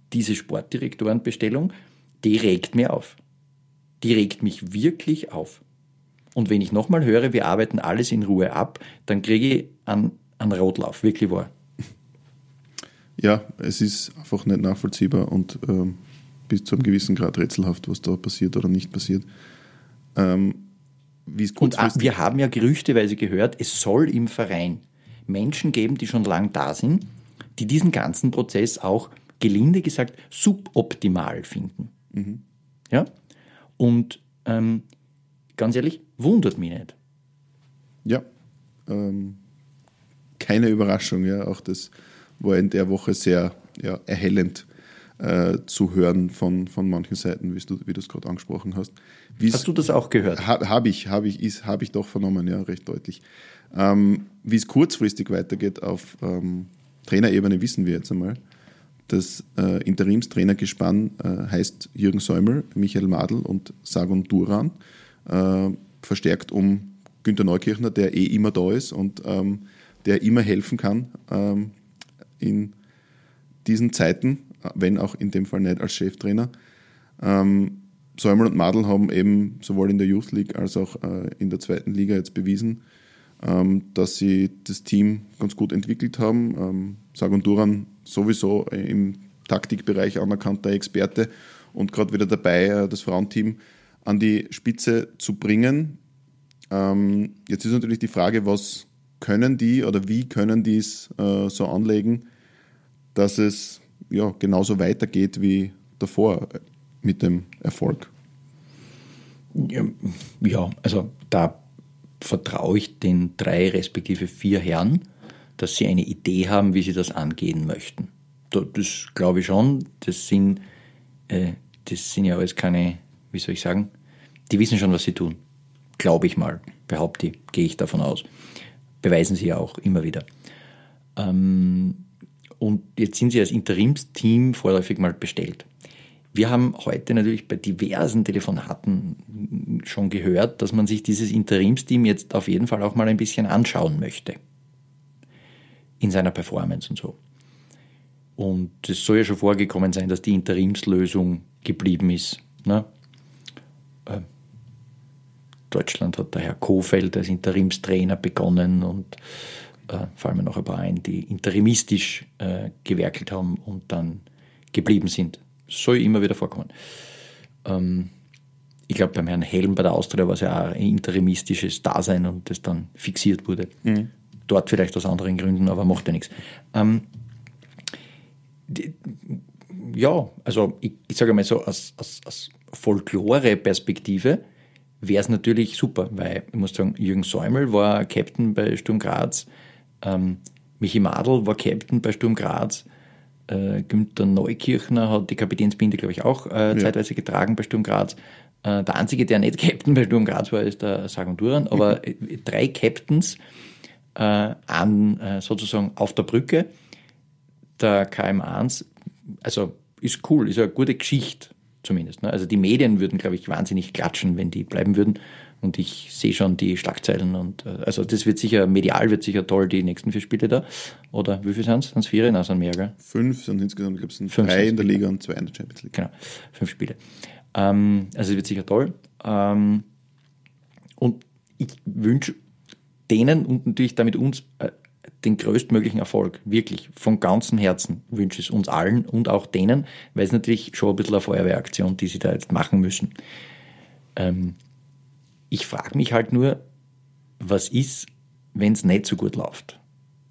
diese Sportdirektorenbestellung, die regt mir auf. Die regt mich wirklich auf. Und wenn ich nochmal höre, wir arbeiten alles in Ruhe ab, dann kriege ich einen, einen Rotlauf, wirklich wahr. Ja, es ist einfach nicht nachvollziehbar und ähm, bis zu einem gewissen Grad rätselhaft, was da passiert oder nicht passiert. Ähm, wie es und wir haben ja gerüchteweise gehört, es soll im Verein Menschen geben, die schon lang da sind, die diesen ganzen Prozess auch, gelinde gesagt, suboptimal finden. Mhm. Ja? Und ähm, ganz ehrlich, wundert mich nicht. Ja, ähm, keine Überraschung. Ja, auch das war in der Woche sehr ja, erhellend äh, zu hören von, von manchen Seiten, wie du, wie du es gerade angesprochen hast. Wie's, hast du das auch gehört? Ha, habe ich, habe ich, ist, habe ich doch vernommen, ja, recht deutlich. Ähm, wie es kurzfristig weitergeht auf ähm, Trainerebene, wissen wir jetzt einmal. Das äh, Interimstrainergespann äh, heißt Jürgen Säumel, Michael Madl und Sargon Duran, äh, verstärkt um Günther Neukirchner, der eh immer da ist und ähm, der immer helfen kann ähm, in diesen Zeiten, wenn auch in dem Fall nicht als Cheftrainer. Ähm, Säumel und Madl haben eben sowohl in der Youth League als auch äh, in der zweiten Liga jetzt bewiesen, ähm, dass sie das Team ganz gut entwickelt haben. Ähm, Sargon Duran sowieso im Taktikbereich anerkannter Experte und gerade wieder dabei, äh, das Frauenteam an die Spitze zu bringen. Ähm, jetzt ist natürlich die Frage, was können die oder wie können die es äh, so anlegen, dass es ja, genauso weitergeht wie davor mit dem Erfolg? Ja, also da vertraue ich den drei respektive vier Herren, dass sie eine Idee haben, wie sie das angehen möchten. Das glaube ich schon. Das sind, äh, das sind ja alles keine, wie soll ich sagen, die wissen schon, was sie tun. Glaube ich mal, behaupte ich, gehe ich davon aus. Beweisen sie ja auch immer wieder. Ähm, und jetzt sind sie als Interimsteam vorläufig mal bestellt. Wir haben heute natürlich bei diversen Telefonaten schon gehört, dass man sich dieses Interimsteam jetzt auf jeden Fall auch mal ein bisschen anschauen möchte. In seiner Performance und so. Und es soll ja schon vorgekommen sein, dass die Interimslösung geblieben ist. Ne? Äh, Deutschland hat der Herr Kofeld als Interimstrainer begonnen und äh, fallen mir noch ein paar ein, die interimistisch äh, gewerkelt haben und dann geblieben sind. Das soll immer wieder vorkommen. Ähm, ich glaube, beim Herrn Helm bei der Austria war es ja auch ein interimistisches Dasein und das dann fixiert wurde. Mhm. Dort vielleicht aus anderen Gründen, aber macht ja nichts. Ähm, die, ja, also ich, ich sage mal so, aus, aus, aus Folklore-Perspektive wäre es natürlich super, weil ich muss sagen, Jürgen Säumel war Captain bei Sturm Graz, ähm, Michi Madl war Captain bei Sturm Graz, äh, Günther Neukirchner hat die Kapitänsbinde, glaube ich, auch äh, ja. zeitweise getragen bei Sturm Graz. Äh, der einzige, der nicht Captain bei Sturm Graz war, ist der Sargon Duran, aber mhm. drei Captains äh, an, äh, sozusagen auf der Brücke der K M eins, also ist cool, ist eine gute Geschichte zumindest. Ne? Also die Medien würden, glaube ich, wahnsinnig klatschen, wenn die bleiben würden. Und ich sehe schon die Schlagzeilen. Und äh, also das wird sicher, medial wird sicher toll, die nächsten vier Spiele da. Oder wie viel sind es? Sind es vier? Nein, sind mehr, gell? Fünf sind insgesamt, ich glaube, es sind fünf drei in der Liga und zwei in der Champions League. Genau, fünf Spiele. Ähm, also es wird sicher toll. Ähm, und ich wünsche denen und natürlich damit uns äh, den größtmöglichen Erfolg, wirklich, von ganzem Herzen wünsche ich es uns allen und auch denen, weil es natürlich schon ein bisschen eine Feuerwehraktion, die sie da jetzt machen müssen. Ähm, ich frage mich halt nur, was ist, wenn es nicht so gut läuft?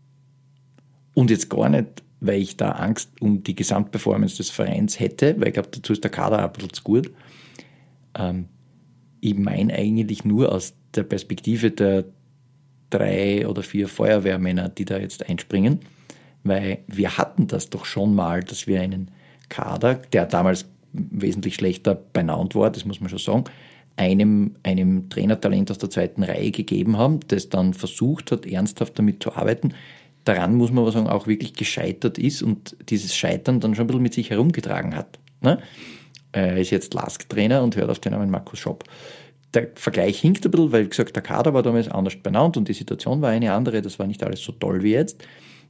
Und jetzt gar nicht, weil ich da Angst um die Gesamtperformance des Vereins hätte, weil ich glaube, dazu ist der Kader ein bisschen zu gut. Ähm, ich meine eigentlich nur aus der Perspektive der drei oder vier Feuerwehrmänner, die da jetzt einspringen, weil wir hatten das doch schon mal, dass wir einen Kader, der damals wesentlich schlechter benannt war, das muss man schon sagen, einem, einem Trainertalent aus der zweiten Reihe gegeben haben, das dann versucht hat, ernsthaft damit zu arbeiten. Daran muss man aber sagen, auch wirklich gescheitert ist und dieses Scheitern dann schon ein bisschen mit sich herumgetragen hat. Ne? Er ist jetzt Lask-Trainer und hört auf den Namen Markus Schopp. Der Vergleich hinkt ein bisschen, weil, wie gesagt, der Kader war damals anders benannt und die Situation war eine andere, das war nicht alles so toll wie jetzt.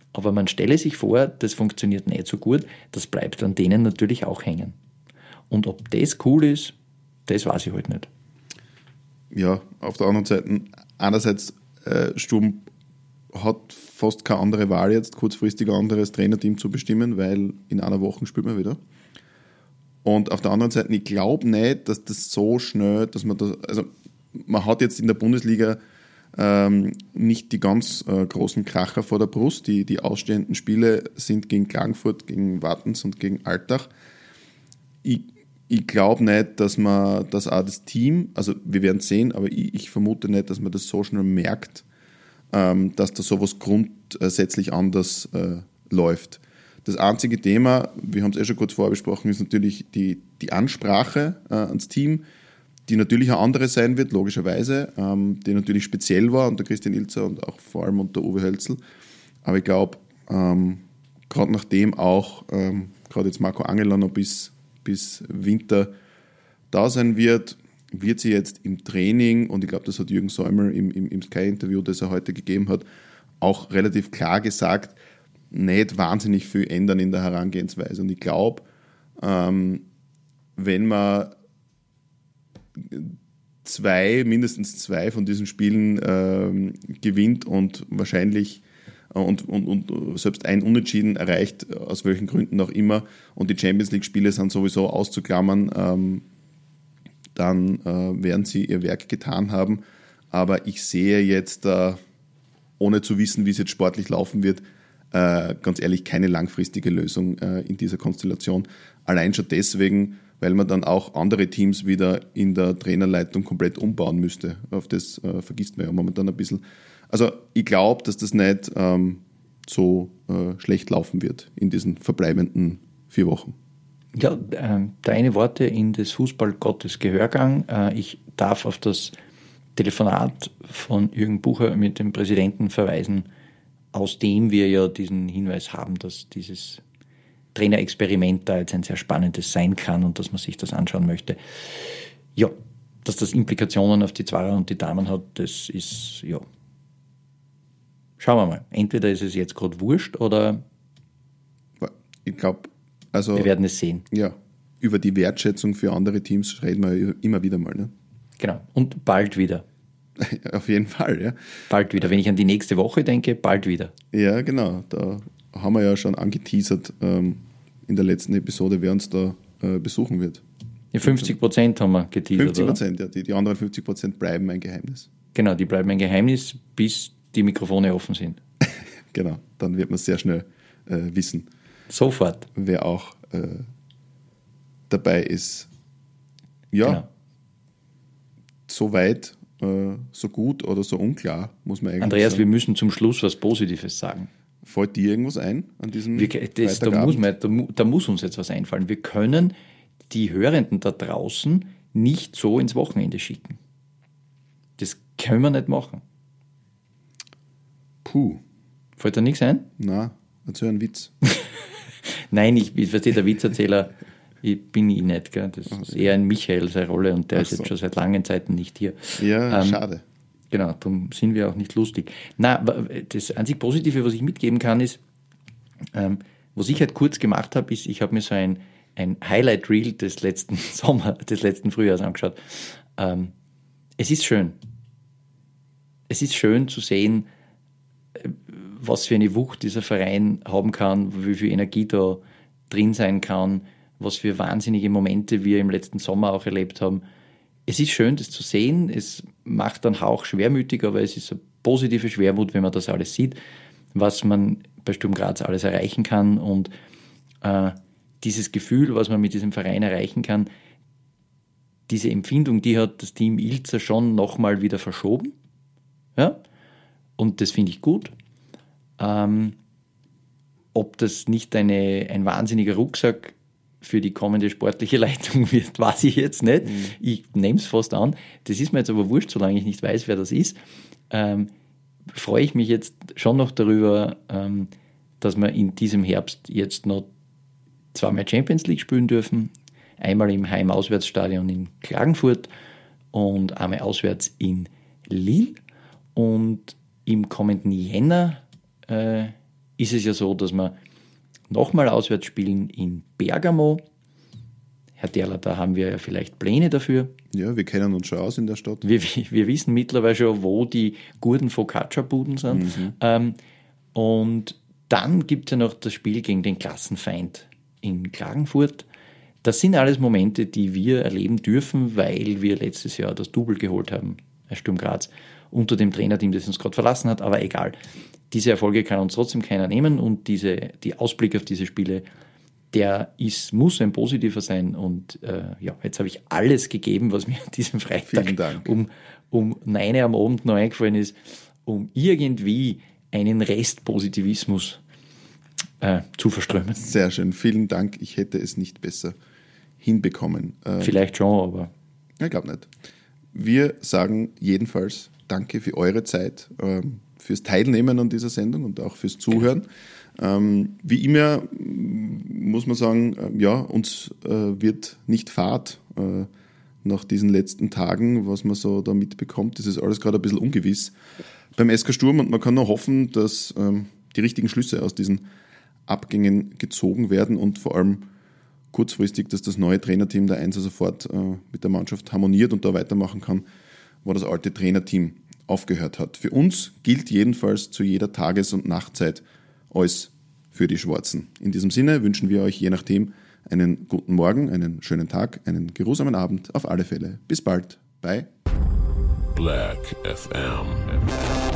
Aber man stelle sich vor, das funktioniert nicht so gut, das bleibt an denen natürlich auch hängen. Und ob das cool ist, das weiß ich halt nicht. Ja, auf der anderen Seite, einerseits äh, Sturm hat fast keine andere Wahl jetzt, kurzfristig ein anderes Trainerteam zu bestimmen, weil in einer Woche spielt man wieder. Und auf der anderen Seite, ich glaube nicht, dass das so schnell, dass man das, also man hat jetzt in der Bundesliga ähm, nicht die ganz äh, großen Kracher vor der Brust. Die, die ausstehenden Spiele sind gegen Klagenfurt, gegen Wattens und gegen Altach. Ich, ich glaube nicht, dass man, dass auch das Team, also wir werden sehen, aber ich, ich vermute nicht, dass man das so schnell merkt, ähm, dass da sowas grundsätzlich anders äh, läuft. Das einzige Thema, wir haben es eh schon kurz vorher besprochen, ist natürlich die, die Ansprache äh, ans Team, die natürlich eine andere sein wird, logischerweise, ähm, die natürlich speziell war unter Christian Ilzer und auch vor allem unter Uwe Hölzl. Aber ich glaube, ähm, gerade nachdem auch ähm, gerade jetzt Marco Angela noch bis, bis Winter da sein wird, wird sie jetzt im Training, und ich glaube, das hat Jürgen Säumer im, im, im Sky-Interview, das er heute gegeben hat, auch relativ klar gesagt, nicht wahnsinnig viel ändern in der Herangehensweise. Und ich glaube, ähm, wenn man zwei, mindestens zwei von diesen Spielen ähm, gewinnt und wahrscheinlich äh, und, und, und selbst ein Unentschieden erreicht, aus welchen Gründen auch immer, und die Champions-League-Spiele sind sowieso auszuklammern, ähm, dann äh, werden sie ihr Werk getan haben. Aber ich sehe jetzt, äh, ohne zu wissen, wie es jetzt sportlich laufen wird, äh, ganz ehrlich keine langfristige Lösung äh, in dieser Konstellation. Allein schon deswegen, weil man dann auch andere Teams wieder in der Trainerleitung komplett umbauen müsste. Auf das äh, vergisst man ja momentan ein bisschen. Also ich glaube, dass das nicht ähm, so äh, schlecht laufen wird in diesen verbleibenden vier Wochen. Ja, äh, deine Worte in des Fußballgottes Gehörgang. Äh, ich darf auf das Telefonat von Jürgen Bucher mit dem Präsidenten verweisen, aus dem wir ja diesen Hinweis haben, dass dieses Trainerexperiment da jetzt ein sehr spannendes sein kann und dass man sich das anschauen möchte. Ja, dass das Implikationen auf die Zwarer und die Damen hat, das ist, ja. Schauen wir mal. Entweder ist es jetzt gerade wurscht oder ich glaube, also wir werden es sehen. Ja, über die Wertschätzung für andere Teams reden wir immer wieder mal. Ne? Genau, und bald wieder. Auf jeden Fall, ja. Bald wieder. Wenn ich an die nächste Woche denke, bald wieder. Ja, genau. Da haben wir ja schon angeteasert ähm, in der letzten Episode, wer uns da äh, besuchen wird. Ja, fünfzig Prozent haben wir geteasert, fünfzig Prozent, ja. Die, die anderen fünfzig Prozent bleiben ein Geheimnis. Genau, die bleiben ein Geheimnis, bis die Mikrofone offen sind. Genau, dann wird man sehr schnell äh, wissen. Sofort. Wer auch äh, dabei ist. Ja, genau. So weit, äh, so gut oder so unklar, muss man eigentlich Andreas, sagen. wir müssen zum Schluss was Positives sagen. Fällt dir irgendwas ein an diesem wir, das, da, muss man, da, da muss uns jetzt was einfallen. Wir können die Hörenden da draußen nicht so ins Wochenende schicken. Das können wir nicht machen. Puh. Fällt da nichts ein? Nein, erzähl einen Witz. Nein, ich, ich verstehe, der Witzerzähler, ich bin ich nicht. Gell? Das ist eher ein Michael, seine Rolle, und der Ach ist jetzt so. schon seit langen Zeiten nicht hier. Ja, ähm, schade. Genau, darum sind wir auch nicht lustig. Na, das einzig Positive, was ich mitgeben kann, ist, ähm, was ich halt kurz gemacht habe, ist, ich habe mir so ein, ein Highlight-Reel des letzten Sommer, des letzten Frühjahrs angeschaut. Ähm, es ist schön. Es ist schön zu sehen, was für eine Wucht dieser Verein haben kann, wie viel Energie da drin sein kann, was für wahnsinnige Momente wir im letzten Sommer auch erlebt haben. Es ist schön, das zu sehen. Es macht dann auch schwermütig, aber es ist eine positive Schwermut, wenn man das alles sieht, was man bei Sturm Graz alles erreichen kann, und äh, dieses Gefühl, was man mit diesem Verein erreichen kann, diese Empfindung, die hat das Team Ilzer schon nochmal wieder verschoben. Ja? Und das finde ich gut. Ähm, ob das nicht eine, ein wahnsinniger Rucksack für die kommende sportliche Leitung wird, weiß ich jetzt nicht. Mhm. Ich nehme es fast an. Das ist mir jetzt aber wurscht, solange ich nicht weiß, wer das ist. Ähm, freue ich mich jetzt schon noch darüber, ähm, dass wir in diesem Herbst jetzt noch zweimal Champions League spielen dürfen. Einmal im Heim-Auswärtsstadion in Klagenfurt und einmal auswärts in Lille. Und im kommenden Jänner äh, ist es ja so, dass wir nochmal auswärts spielen in Bergamo. Herr Derler, da haben wir ja vielleicht Pläne dafür. Ja, wir kennen uns schon aus in der Stadt. Wir, wir wissen mittlerweile schon, wo die guten Focaccia-Buden sind. Mhm. Ähm, und dann gibt es ja noch das Spiel gegen den Klassenfeind in Klagenfurt. Das sind alles Momente, die wir erleben dürfen, weil wir letztes Jahr das Double geholt haben, Sturm Graz, unter dem Trainerteam, das uns gerade verlassen hat. Aber egal, diese Erfolge kann uns trotzdem keiner nehmen und diese, die Ausblick auf diese Spiele, der ist, muss ein positiver sein. Und äh, ja, jetzt habe ich alles gegeben, was mir diesen Freitag um, um neun Uhr am Abend noch eingefallen ist, um irgendwie einen Restpositivismus äh, zu verströmen. Sehr schön, vielen Dank. Ich hätte es nicht besser hinbekommen. Äh, Vielleicht schon, aber... Ich glaube nicht. Wir sagen jedenfalls Danke für eure Zeit, äh, fürs Teilnehmen an dieser Sendung und auch fürs Zuhören. Ähm, wie immer muss man sagen, äh, ja, uns äh, wird nicht fad äh, nach diesen letzten Tagen, was man so da mitbekommt. Das ist alles gerade ein bisschen ungewiss beim S K Sturm und man kann nur hoffen, dass ähm, die richtigen Schlüsse aus diesen Abgängen gezogen werden und vor allem kurzfristig, dass das neue Trainerteam der Einser sofort äh, mit der Mannschaft harmoniert und da weitermachen kann, wo das alte Trainerteam aufgehört hat. Für uns gilt jedenfalls zu jeder Tages- und Nachtzeit alles für die Schwarzen. In diesem Sinne wünschen wir euch je nachdem einen guten Morgen, einen schönen Tag, einen geruhsamen Abend, auf alle Fälle. Bis bald. Bye. Black F M.